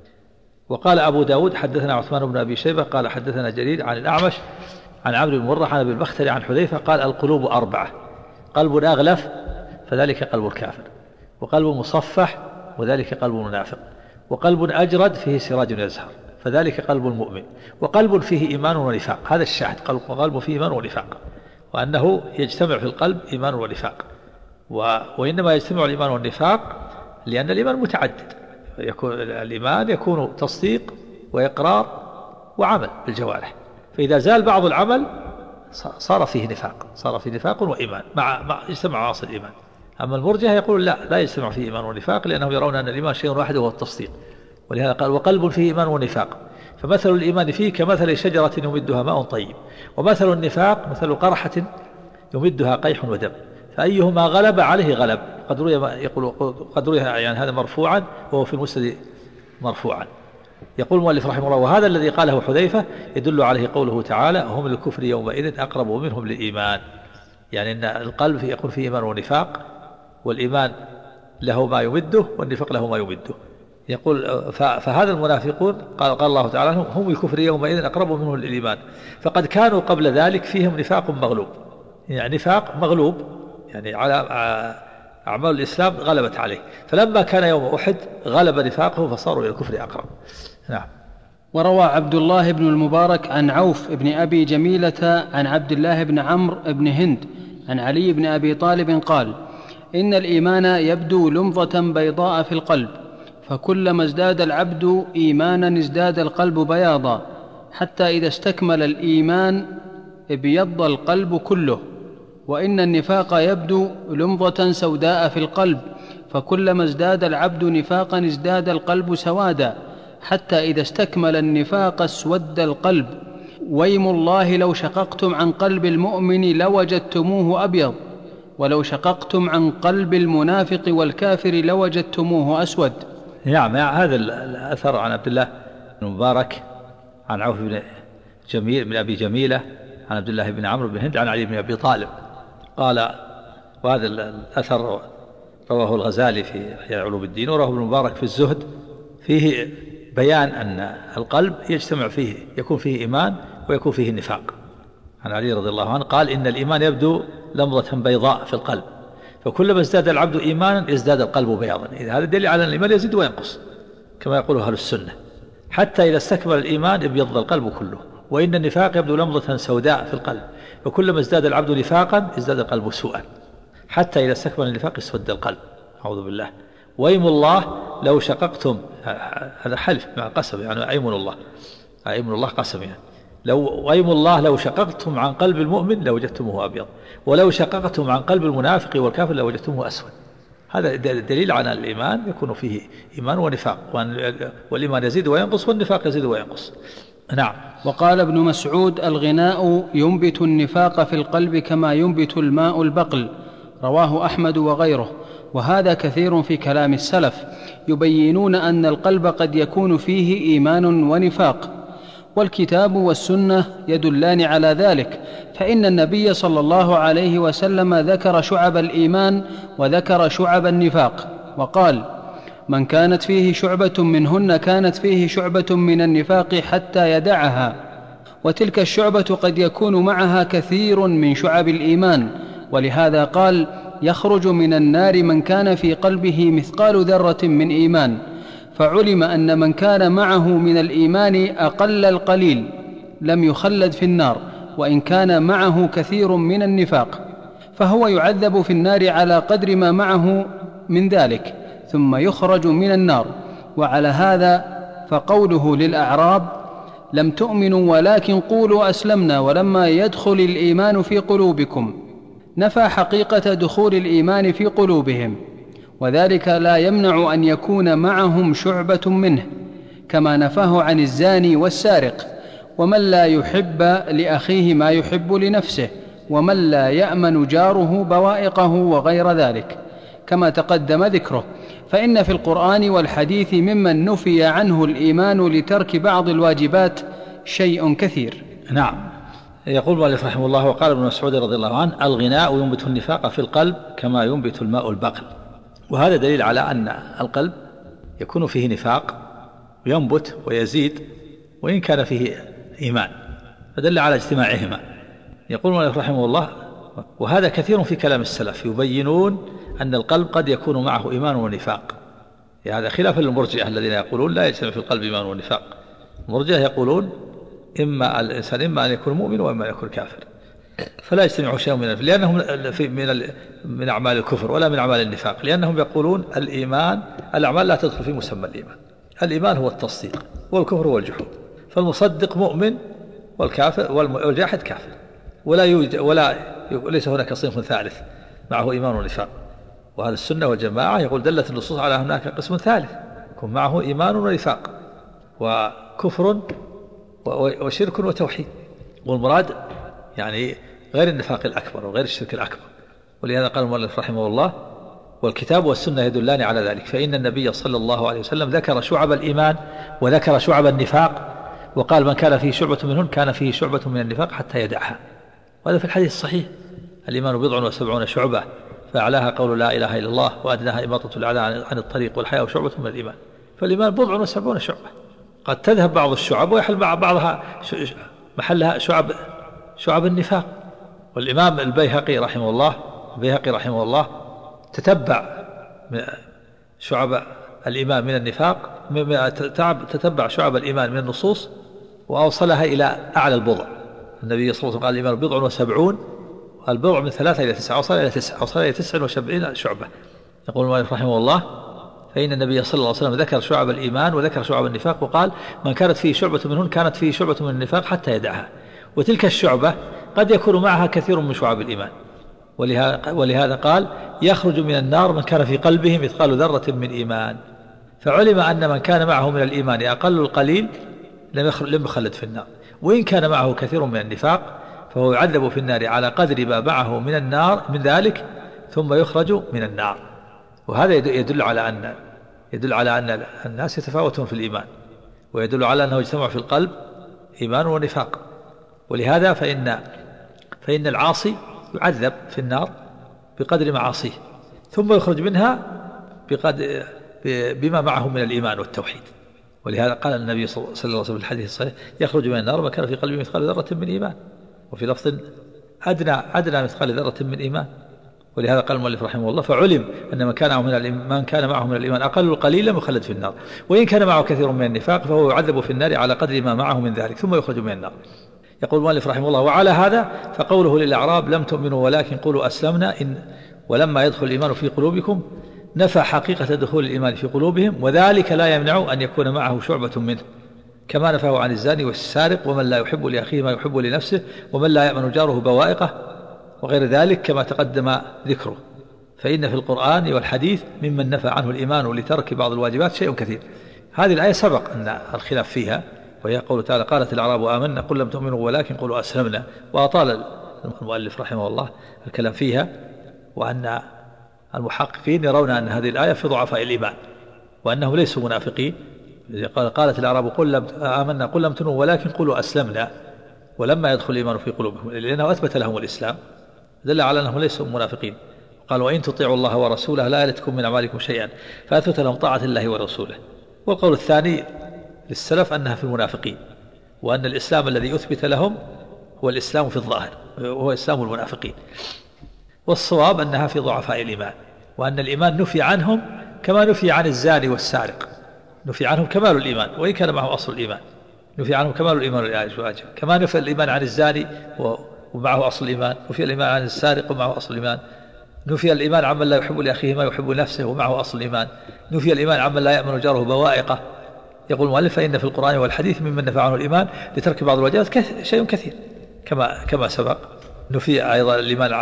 [SPEAKER 3] وقال أبو داود حدثنا عثمان بن أبي شيبة قال حدثنا جرير عن الأعمش عن عبد بن مرة عن أبي البختري عن حذيفة قال القلوب أربعة، قلب أغلف فذلك قلب الكافر، وقلب مصفح وذلك قلب المنافق، وقلب أجرد فيه سراج يزهر فذلك قلب المؤمن، وقلب فيه إيمان ونفاق. هذا الشاهد، قلب فيه إيمان ونفاق، وأنه يجتمع في القلب إيمان ونفاق، وإنما يجتمع الإيمان والنفاق لأن الإيمان متعدد، يكون الإيمان يكون تصديق وإقرار وعمل بالجوارح، فإذا زال بعض العمل صار فيه نفاق، صار فيه نفاق وإيمان مع, مع يجتمع عناصر الإيمان. أما المرجئة يقول لا لا يجتمع فيه إيمان ونفاق، لأنهم يرون أن الإيمان شيء واحد وهو التصديق، ولهذا قال وقلب فيه إيمان ونفاق، فمثل الإيمان فيه كمثل شجرة يمدها ماء طيب، ومثل النفاق مثل قرحة يمدها قيح ودم، فأيهما غلب عليه غلب. قد روي يقول قد روي يعني هذا مرفوعا وهو في المسند مرفوعا. يقول المؤلف رحمه الله وهذا الذي قاله حذيفة يدل عليه قوله تعالى هم للكفر يومئذ أقرب منهم للإيمان، يعني أن القلب يكون فيه إيمان ونفاق، والإيمان له ما يمده والنفاق له ما يمده. يقول فهذا المنافقون قال, قال الله تعالى هم الكفر يومئذ أقرب منهم للإيمان، فقد كانوا قبل ذلك فيهم نفاق مغلوب، يعني نفاق مغلوب يعني على أعمال الإسلام غلبت عليه، فلما كان يوم أحد غلب نفاقه فصاروا إلى الكفر أقرب. نعم.
[SPEAKER 2] وروى عبد الله بن المبارك عن عوف بن أبي جميلة عن عبد الله بن عمرو بن هند عن علي بن أبي طالب قال إن الإيمان يبدو لمضة بيضاء في القلب، فكلما ازداد العبد إيمانا ازداد القلب بياضا، حتى إذا استكمل الإيمان ابيض القلب كله. وإن النفاق يبدو لمضة سوداء في القلب، فكلما ازداد العبد نفاقا ازداد القلب سوادا، حتى إذا استكمل النفاق اسود القلب. ويم الله لو شققتم عن قلب المؤمن لوجدتموه أبيض، ولو شققتم عن قلب المنافق والكافر لوجدتموه أسود.
[SPEAKER 3] نعم. هذا الأثر عن عبد الله بن مبارك عن عوف بن جميل بن أبي جميلة عن عبد الله بن عمرو بن هند عن علي بن أبي طالب قال، وهذا الأثر رواه الغزالي في إحياء علوم الدين ورواه ابن مبارك في الزهد، فيه بيان أن القلب يجتمع فيه يكون فيه إيمان ويكون فيه النفاق. عن علي رضي الله عنه قال إن الإيمان يبدو لمضة بيضاء في القلب، فكلما ازداد العبد إيمانا ازداد القلب بياضا. إذا هذا دليل على أن الإيمان يزيد وينقص كما يقول أهل السنة، حتى إذا استكمل الإيمان ابيض القلب كله. وإن النفاق يبدو لمضة سوداء في القلب، فكلما ازداد العبد نفاقا ازداد القلب سوءا، حتى إذا استكمل النفاق اسود القلب. أعوذ بالله. ويم الله لو شققتم، هذا حلف مع قسم، يعني أيمن الله أيمن الله قسم، يعني لو ويم الله لو شققتم عن قلب المؤمن لوجدتموه أبيض، ولو شققتم عن قلب المنافق والكافر لوجدتموه أسود. هذا دليل على الإيمان يكون فيه إيمان ونفاق، والإيمان يزيد وينقص والنفاق يزيد وينقص. نعم.
[SPEAKER 2] وقال ابن مسعود الغناء ينبت النفاق في القلب كما ينبت الماء البقل، رواه أحمد وغيره. وهذا كثير في كلام السلف، يبينون أن القلب قد يكون فيه إيمان ونفاق، والكتاب والسنة يدلان على ذلك، فإن النبي صلى الله عليه وسلم ذكر شعب الإيمان وذكر شعب النفاق، وقال من كانت فيه شعبة منهن كانت فيه شعبة من النفاق حتى يدعها، وتلك الشعبة قد يكون معها كثير من شعب الإيمان. ولهذا قال يخرج من النار من كان في قلبه مثقال ذرة من إيمان، فعلم أن من كان معه من الإيمان أقل القليل لم يخلد في النار وإن كان معه كثير من النفاق، فهو يعذب في النار على قدر ما معه من ذلك ثم يخرج من النار. وعلى هذا فقوله للأعراب لم تؤمنوا ولكن قولوا أسلمنا ولما يدخل الإيمان في قلوبكم نفى حقيقة دخول الإيمان في قلوبهم، وذلك لا يمنع أن يكون معهم شعبة منه، كما نفاه عن الزاني والسارق ومن لا يحب لأخيه ما يحب لنفسه ومن لا يأمن جاره بوائقه وغير ذلك كما تقدم ذكره. فإن في القرآن والحديث ممن نفي عنه الإيمان لترك بعض الواجبات شيء كثير.
[SPEAKER 3] نعم. يقول المؤلف رحمه الله: وقال ابن مسعود رضي الله عنه: الغناء ينبت النفاق في القلب كما ينبت الماء البقل. وهذا دليل على أن القلب يكون فيه نفاق وينبت ويزيد وإن كان فيه إيمان، فدل على اجتماعهما. يقول المؤلف رحمه الله: وهذا كثير في كلام السلف يبينون أن القلب قد يكون معه إيمان ونفاق. هذا خلاف للمرجئة الذين يقولون لا يجتمع في القلب إيمان ونفاق. المرجئة يقولون إما الإنسان إما أن يكون مؤمن وإما أن يكون كافر، فلا يجتمع شيء من النفاق لأنهم من من أعمال الكفر ولا من أعمال النفاق، لأنهم يقولون الإيمان الأعمال لا تدخل في مسمى الإيمان. الإيمان هو التصديق والكفر هو الجحود، فالمصدق مؤمن والكافر والجاحد كافر، ولا يوجد ولا ليس هناك صنف ثالث معه إيمان ونفاق. وهذا السنة والجماعة يقول دلت النصوص على هناك قسم ثالث يكون معه إيمان ونفاق وكفر وشرك وتوحيد، والمراد يعني غير النفاق الأكبر وغير الشرك الأكبر. ولهذا قال المؤلف رحمه الله: والكتاب والسنة يدلان على ذلك، فإن النبي صلى الله عليه وسلم ذكر شعب الإيمان وذكر شعب النفاق، وقال من كان فيه شعبة منهن كان فيه شعبة من النفاق حتى يدعها. وهذا في الحديث الصحيح: الإيمان بضع وسبعون شعبة فأعلاها قول لا إله إلا الله وأدناها إماطة الأذى عن الطريق والحياء شعبة من الإيمان. فالإيمان بضع وسبعون شعبة، قد تذهب بعض الشعب ويحل مع بعضها محلها شعب شعب النفاق. والإمام البيهقي رحمه الله البيهقي رحمه الله تتبع شعب الإيمان من النفاق، تتبع شعب الإيمان من النصوص وأوصلها إلى أعلى البضع. النبي صلى الله عليه وسلم قال الإيمان بضع وسبعون، البضع من ثلاثة إلى تسعة، أوصل إلى تسعة أوصل إلى تسع وسبعين شعبة. يقول المؤلف رحمه الله: فإن النبي صلى الله عليه وسلم ذكر شعب الإيمان وذكر شعب النفاق، وقال من كانت فيه شعبة منهن كانت فيه شعبة من النفاق حتى يدعها. وتلك الشعبة قد يكون معها كثير من شعب الإيمان، ولهذا قال يخرج من النار من كان في قلبه مثقال ذرة من إيمان. فعلم أن من كان معه من الإيمان أقل القليل لم يخلد في النار، وإن كان معه كثير من النفاق فهو يعذب في النار على قدر ما معه من النار من ذلك ثم يخرج من النار. وهذا يدل على أن يدل على أن الناس يتفاوتون في الإيمان، ويدل على أنه يجتمع في القلب إيمان ونفاق. ولهذا فإن فإن العاصي يعذب في النار بقدر معاصيه ثم يخرج منها بقدر بما معه من الإيمان والتوحيد. ولهذا قال النبي صلى الله عليه وسلم في الحديث الصحيح: يخرج من النار من كان في قلبه مثقال ذرة من إيمان، وفي لفظ أدنى أدنى مثقال ذرة من إيمان. ولهذا قال المؤلف رحمه الله: فعلم أن من كان من من كان معه من الإيمان أقل القليل لم يخلد في النار، وإن كان معه كثير من النفاق فهو يعذب في النار على قدر ما معه من ذلك ثم يخرج من النار. يقول المؤلف رحمه الله: وعلى هذا فقوله للأعراب لم تؤمنوا ولكن قولوا أسلمنا إن ولما يدخل الإيمان في قلوبكم نفى حقيقة دخول الإيمان في قلوبهم، وذلك لا يمنع أن يكون معه شعبة منه، كما نفاه عن الزاني والسارق ومن لا يحب لأخيه ما يحب لنفسه ومن لا يأمن جاره بوائقه وغير ذلك كما تقدم ذكره. فإن في القرآن والحديث ممن نفى عنه الإيمان لترك بعض الواجبات شيء كثير. هذه الآية سبق أن الخلاف فيها، وهي قوله تعالى: قالت الأعراب آمنا قل لم تؤمنوا ولكن قولوا أسلمنا. وأطال المؤلف رحمه الله الكلام فيها، وأن المحققين يرون أن هذه الآية في ضعفاء الإيمان وأنهم ليسوا منافقين. قالت الأعراب قل لم آمنا قل لم تؤمنوا ولكن قولوا أسلمنا ولما يدخل الإيمان في قلوبهم، لأنه أثبت لهم الإسلام دل على أنهم ليسوا منافقين. قال: وإن تطيعوا الله ورسوله لا يلتكم من أعمالكم شيئا، فأثبت لهم طاعة الله ورسوله. والقول الثاني للسلف أنها في المنافقين، وأن الإسلام الذي أثبت لهم هو الإسلام في الظاهر وهو إسلام المنافقين. والصواب أنها في ضعفاء الإيمان، وأن الإيمان نفي عنهم كما نفي عن الزاني والسارق، نفي عنهم كمال الإيمان وإن كان معه أصل الإيمان،
[SPEAKER 1] نفي عنه كمال الإيمان والواجب، كما نفي الإيمان عن الزاني ومعه أصل الإيمان، نفي الإيمان عن السارق ومعه أصل الإيمان، نفي الإيمان عمن لا يحب لأخيه ما يحب نفسه ومعه أصل الإيمان، نفي الإيمان عمن لا يأمن جاره بوائقه. يقول المؤلف فإن في القرآن والحديث ممن نفى عنه الإيمان لترك بعض الواجبات شيء كثير كما كما سبق. نفي أيضا الإيمان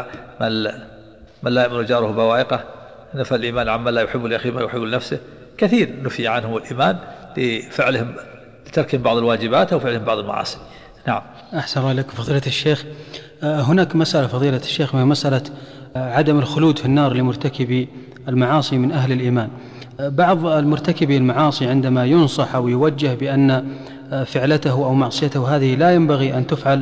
[SPEAKER 1] من لا يأمن جاره بوائقه، نفى الإيمان عمن لا يحب لأخيه ما يحب لنفسه، كثير نفي عنه الإيمان لفعلهم لترك بعض الواجبات أو فعلهم بعض المعاصي. نعم.
[SPEAKER 2] أحسن الله لك فضيلة الشيخ. هناك مسألة فضيلة الشيخ وهي مسألة عدم الخلود في النار لمرتكبي المعاصي من أهل الإيمان. بعض المرتكبي المعاصي عندما ينصح أو يوجه بأن فعلته أو معصيته هذه لا ينبغي أن تفعل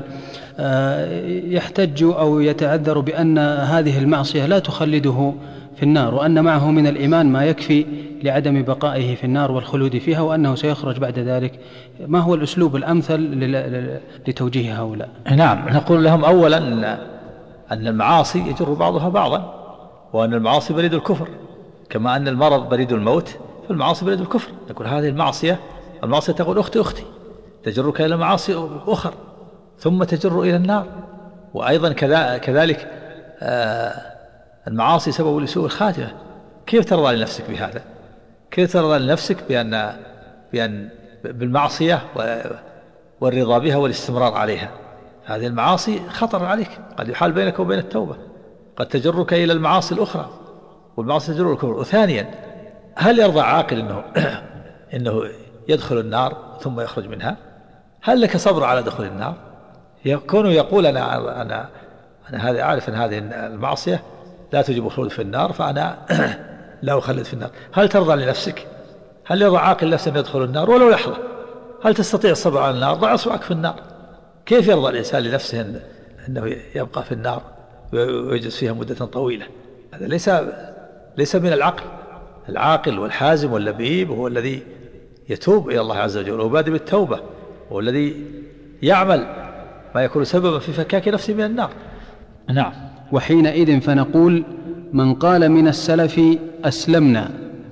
[SPEAKER 2] يحتج أو يتعذر بأن هذه المعصية لا تخلده في النار، وأن معه من الإيمان ما يكفي لعدم بقائه في النار والخلود فيها، وأنه سيخرج بعد ذلك. ما هو الأسلوب الأمثل لتوجيه هؤلاء؟
[SPEAKER 3] نعم، نقول لهم أولا أن المعاصي يجر بعضها بعضا، وأن المعاصي بريد الكفر، كما أن المرض بريد الموت فالمعاصي بريد الكفر. نقول هذه المعصية المعصية تقول أختي أختي تجرك إلى معاصي أخر ثم تجر إلى النار. وأيضا كذلك المعاصي سبب لسوء الخاتمة. كيف ترضى لنفسك بهذا؟ كيف ترضى لنفسك بأن بأن بالمعصية والرضا بها والاستمرار عليها؟ هذه المعاصي خطر عليك، قد يحال بينك وبين التوبة، قد تجرك إلى المعاصي الأخرى، والمعاصي تجر الكفر. وثانيا، هل يرضى عاقل إنه إنه يدخل النار ثم يخرج منها؟ هل لك صبر على دخول النار؟ يكون يقول أنا أنا أنا هذا أعرف أن هذه المعصية لا تجب الخلود في النار فأنا لا أخلد في النار. هل ترضى لنفسك؟ هل يرضى عاقل نفسه أن يدخل النار ولو لحظة؟ هل تستطيع الصبر على النار؟ ضع أصبعك في النار. كيف يرضى الإنسان لنفسه إن أنه يبقى في النار ويجلس فيها مدة طويلة؟ هذا ليس ليس من العقل. العاقل والحازم واللبيب هو الذي يتوب إلى الله عز وجل ويبادر بالتوبة، هو الذي يعمل ما يكون سببا في فكاك نفسه من النار.
[SPEAKER 2] نعم. وحينئذ فنقول من قال من السلف أسلمنا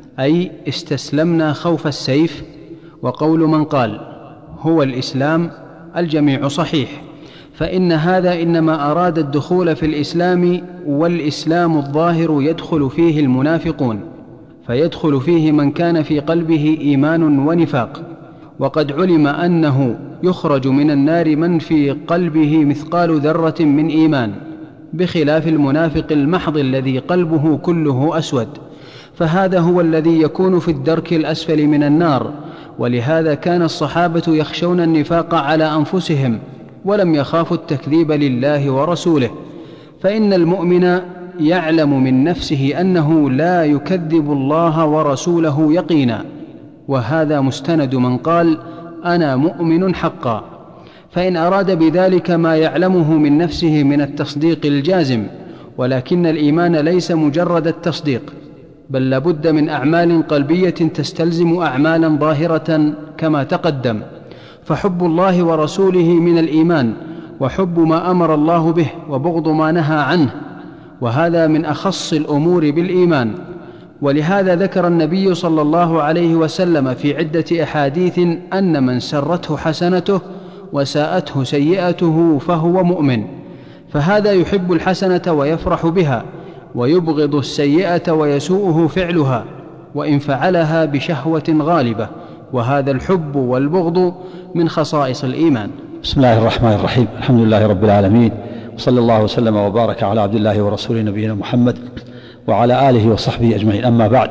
[SPEAKER 2] أي استسلمنا خوف السيف، وقول من قال هو الإسلام الجميع صحيح، فإن هذا إنما أراد الدخول في الإسلام، والإسلام الظاهر يدخل فيه المنافقون، فيدخل فيه من كان في قلبه إيمان ونفاق. وقد علم أنه يخرج من النار من في قلبه مثقال ذرة من إيمان، بخلاف المنافق المحض الذي قلبه كله أسود، فهذا هو الذي يكون في الدرك الأسفل من النار. ولهذا كان الصحابة يخشون النفاق على أنفسهم ولم يخافوا التكذيب لله ورسوله، فإن المؤمن يعلم من نفسه أنه لا يكذب الله ورسوله يقينا، وهذا مستند من قال أنا مؤمن حقا، فإن أراد بذلك ما يعلمه من نفسه من التصديق الجازم. ولكن الإيمان ليس مجرد التصديق، بل لابد من أعمال قلبية تستلزم أعمالا ظاهرة كما تقدم. فحب الله ورسوله من الإيمان، وحب ما أمر الله به وبغض ما نهى عنه، وهذا من أخص الأمور بالإيمان. ولهذا ذكر النبي صلى الله عليه وسلم في عدة أحاديث أن من سرته حسنته وساءته سيئته فهو مؤمن، فهذا يحب الحسنة ويفرح بها، ويبغض السيئة ويسوءه فعلها وإن فعلها بشهوة غالبة، وهذا الحب والبغض من خصائص الإيمان.
[SPEAKER 3] بسم الله الرحمن الرحيم. الحمد لله رب العالمين، وصلى الله وسلم وبارك على عبد الله ورسوله نبينا محمد وعلى آله وصحبه أجمعين. أما بعد،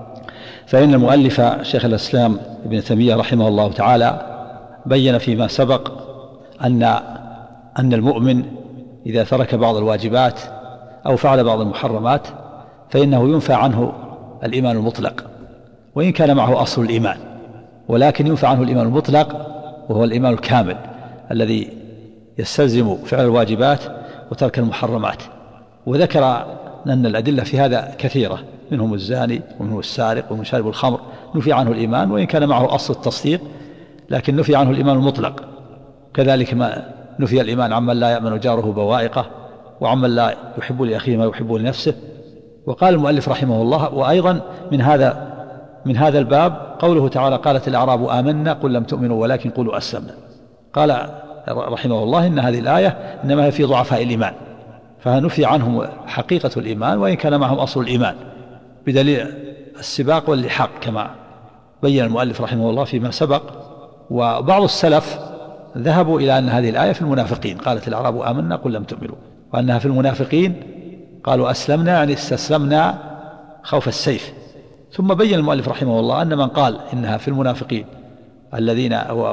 [SPEAKER 3] فإن المؤلف شيخ الإسلام ابن تيمية رحمه الله تعالى بين فيما سبق أن أن المؤمن إذا ترك بعض الواجبات أو فعل بعض المحرمات فإنه ينفى عنه الإيمان المطلق وإن كان معه أصل الإيمان، ولكن ينفى عنه الإيمان المطلق وهو الإيمان الكامل الذي يستلزم فعل الواجبات وترك المحرمات. وذكر أن الأدلة في هذا كثيرة، منهم الزاني ومنهم السارق ومن شارب الخمر نفي عنه الإيمان وإن كان معه أصل التصديق، لكن نفي عنه الإيمان المطلق. كذلك ما نفي الإيمان عمن لا يأمن جاره بوائقه، وعمن لا يحب لأخيه ما يحب لنفسه. وقال المؤلف رحمه الله: وأيضا من هذا من هذا الباب قوله تعالى قالت الأعراب آمنا قل لم تؤمنوا ولكن قولوا أسلمنا. قال رحمه الله إن هذه الآية إنما هي في ضعفاء الإيمان، فنفي عنهم حقيقة الإيمان وإن كان معهم أصل الإيمان بدليل السباق واللحاق كما بين المؤلف رحمه الله فيما سبق. وبعض السلف ذهبوا إلى أن هذه الآية في المنافقين، قالت الأعراب آمنا قل لم تؤمنوا، وأنها في المنافقين قالوا أسلمنا يعني استسلمنا خوف السيف. ثم بين المؤلف رحمه الله أن من قال إنها في المنافقين الذين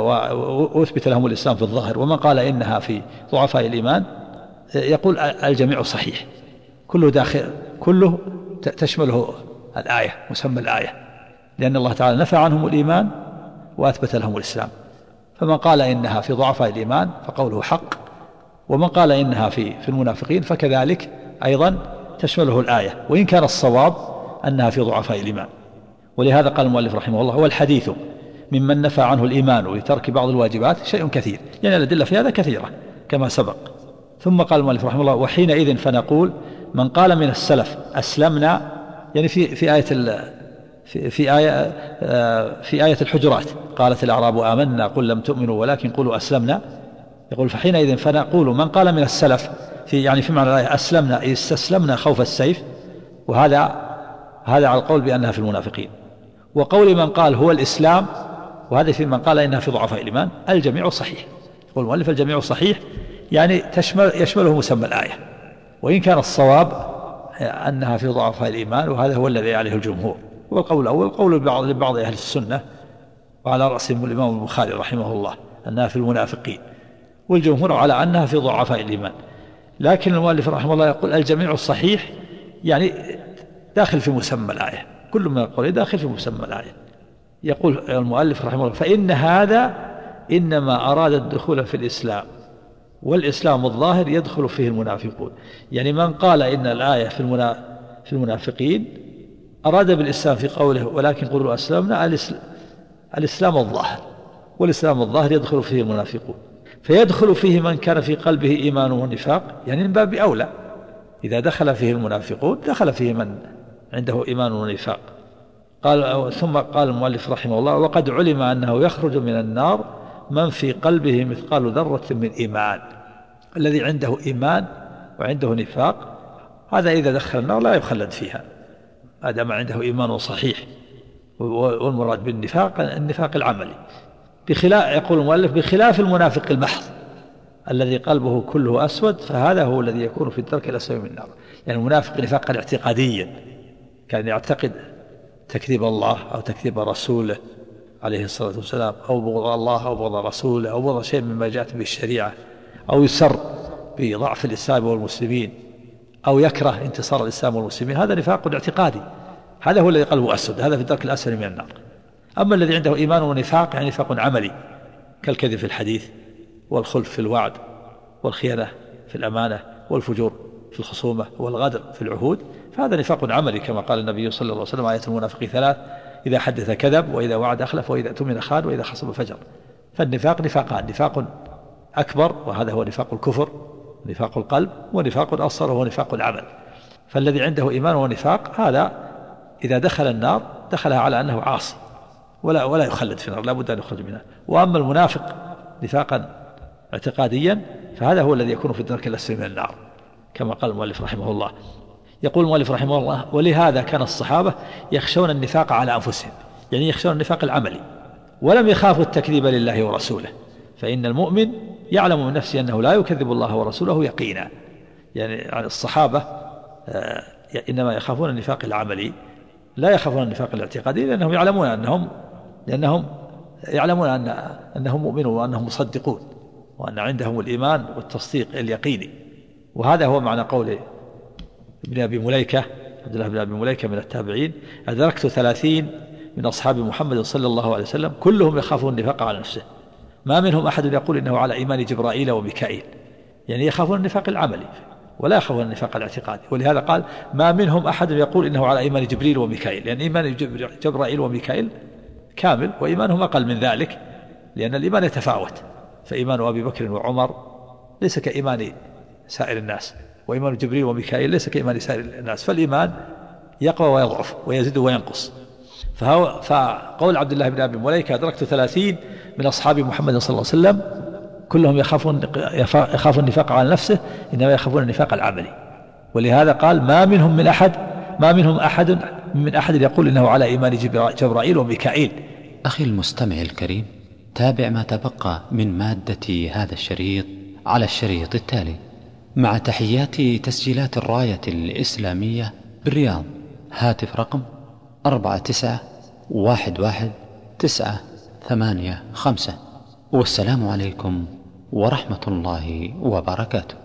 [SPEAKER 3] أثبت لهم الإسلام في الظاهر، ومن قال إنها في ضعفاء الإيمان، يقول الجميع صحيح، كله داخل، كله تشمله الآية، مسمى الآية، لأن الله تعالى نفى عنهم الإيمان وأثبت لهم الإسلام. فمن قال إنها في ضعفاء الإيمان فقوله حق، ومن قال إنها في في المنافقين فكذلك أيضا تشمله الآية، وإن كان الصواب أنها في ضعفاء الإيمان. ولهذا قال المؤلف رحمه الله والحديث ممن نفى عنه الإيمان لترك بعض الواجبات شيء كثير، يعني الأدلة في هذا كثيرة كما سبق. ثم قال المؤلف رحمه الله وحينئذ فنقول من قال من السلف أسلمنا، يعني في في آية في في آية في آية الحجرات قالت الأعراب آمنا قل لم تؤمنوا ولكن قولوا أسلمنا، يقول فحينئذ فنقول من قال من السلف في يعني في معنى الآية أسلمنا استسلمنا خوف السيف، وهذا هذا على القول بأنها في المنافقين. وقول من قال هو الإسلام، وهذا في من قال إنها في ضعفاء الإيمان، الجميع صحيح. والمؤلف الجميع صحيح يعني تشمل يشمله مسمى الآية، وإن كان الصواب أنها في ضعفاء الإيمان، وهذا هو الذي عليه الجمهور. والقول الأول قول بعض لبعض أهل السنة وعلى رأسهم الإمام البخاري رحمه الله أنها في المنافقين، والجمهور على أنها في ضعفاء الإيمان. لكن المؤلف رحمه الله يقول الجميع الصحيح يعني داخل في مسمى الآية، كل من القول داخل في مسمى الآية. يقول المؤلف رحمه الله فإن هذا إنما أراد الدخول في الإسلام، والإسلام الظاهر يدخل فيه المنافقون. يعني من قال إن الآية في في المنافقين أراد بالإسلام في قوله ولكن قولوا أسلمنا الإسلام الظاهر، والإسلام الظاهر يدخل فيه المنافقون، فيدخل فيه من كان في قلبه إيمان ونفاق، يعني من باب أولى إذا دخل فيه المنافقون دخل فيه من عنده إيمان ونفاق. قال ثم قال المؤلف رحمه الله وقد علم أنه يخرج من النار من في قلبه مثقال ذرة من إيمان. الذي عنده إيمان وعنده نفاق هذا إذا دخل النار لا يخلد فيها هذا ما عنده إيمان صحيح. والمراد بالنفاق النفاق العملي، بخلاف يقول المؤلف بخلاف المنافق المحض الذي قلبه كله أسود، فهذا هو الذي يكون في الدرك الأسفل من النار. يعني المنافق نفاقا اعتقاديا، كان يعتقد تكذيب الله أو تكذيب رسوله عليه الصلاة والسلام، أو بغض الله أو بغض رسوله أو بغض شيء مما جاءت به الشريعة، أو يسر بضعف الإسلام والمسلمين، أو يكره انتصار الإسلام والمسلمين. هذا نفاق اعتقادي، هذا هو الذي قلبه أسود، هذا في الدرك الأسفل من النار. أما الذي عنده إيمان ونفاق يعني نفاق عملي كالكذب في الحديث والخلف في الوعد والخيانة في الأمانة والفجور في الخصومة والغدر في العهود، فهذا نفاق عملي كما قال النبي صلى الله عليه وسلم آية المنافق ثلاث: إذا حدث كذب، وإذا وعد أخلف، وإذا اؤتمن خان، وإذا خصم فجر. فالنفاق نفاقان: نفاق أكبر وهذا هو نفاق الكفر نفاق القلب، ونفاق أصغر وهو نفاق العمل. فالذي عنده إيمان ونفاق هذا إذا دخل النار دخلها على أنه عاصي ولا ولا يخلد في النار، لا بد أن يخرج منها. وأما المنافق نفاقا اعتقاديا فهذا هو الذي يكون في الدرك الأسفل من النار كما قال المؤلف رحمه الله. يقول المؤلف رحمه الله: ولهذا كان الصحابة يخشون النفاق على أنفسهم، يعني يخشون النفاق العملي، ولم يخافوا التكذيب لله ورسوله، فإن المؤمن يعلم من نفسه أنه لا يكذب الله ورسوله يقينا. يعني الصحابة إنما يخافون النفاق العملي، لا يخافون النفاق الاعتقادي، لأنهم يعلمون أنهم لأنهم يعلمون أن أنهم مؤمنون وأنهم مصدقون وأن عندهم الإيمان والتصديق اليقيني. وهذا هو معنى قول ابن أبي مليكة عبد الله بن أبي مليكة من التابعين: أدركت ثلاثين من أصحاب محمد صلى الله عليه وسلم كلهم يخافون النفاق على نفسه، ما منهم أحد يقول إنه على إيمان جبرائيل وميكائيل، يعني يخافون النفاق العملي ولا يخافون النفاق الاعتقادي. ولهذا قال: ما منهم أحد يقول إنه على إيمان جبريل وميكائيل، لأن يعني إيمان جبرائيل وميكائيل كامل وإيمانهم أقل من ذلك، لأن الإيمان يتفاوت، فإيمان أبي بكر وعمر ليس كإيمان سائر الناس، وإيمان جبريل وميكائيل ليس كإيمان سائر الناس، فالإيمان يقوى ويضعف ويزيد وينقص.
[SPEAKER 1] فهو فقول عبد الله بن أبي مليكة أدركت ثلاثين من أصحاب محمد صلى الله عليه وسلم كلهم يخافون يخافون النفاق على نفسه، إنما يخافون النفاق العملي. ولهذا قال ما منهم من أحد ما منهم أحد من أحد يقول إنه على إيمان جبرائيل وميكائيل.
[SPEAKER 4] أخي المستمع الكريم، تابع ما تبقى من مادة هذا الشريط على الشريط التالي. مع تحيات تسجيلات الراية الإسلامية بالرياض، هاتف رقم أربعة تسعة واحد واحد تسعة ثمانية خمسة، والسلام عليكم ورحمة الله وبركاته.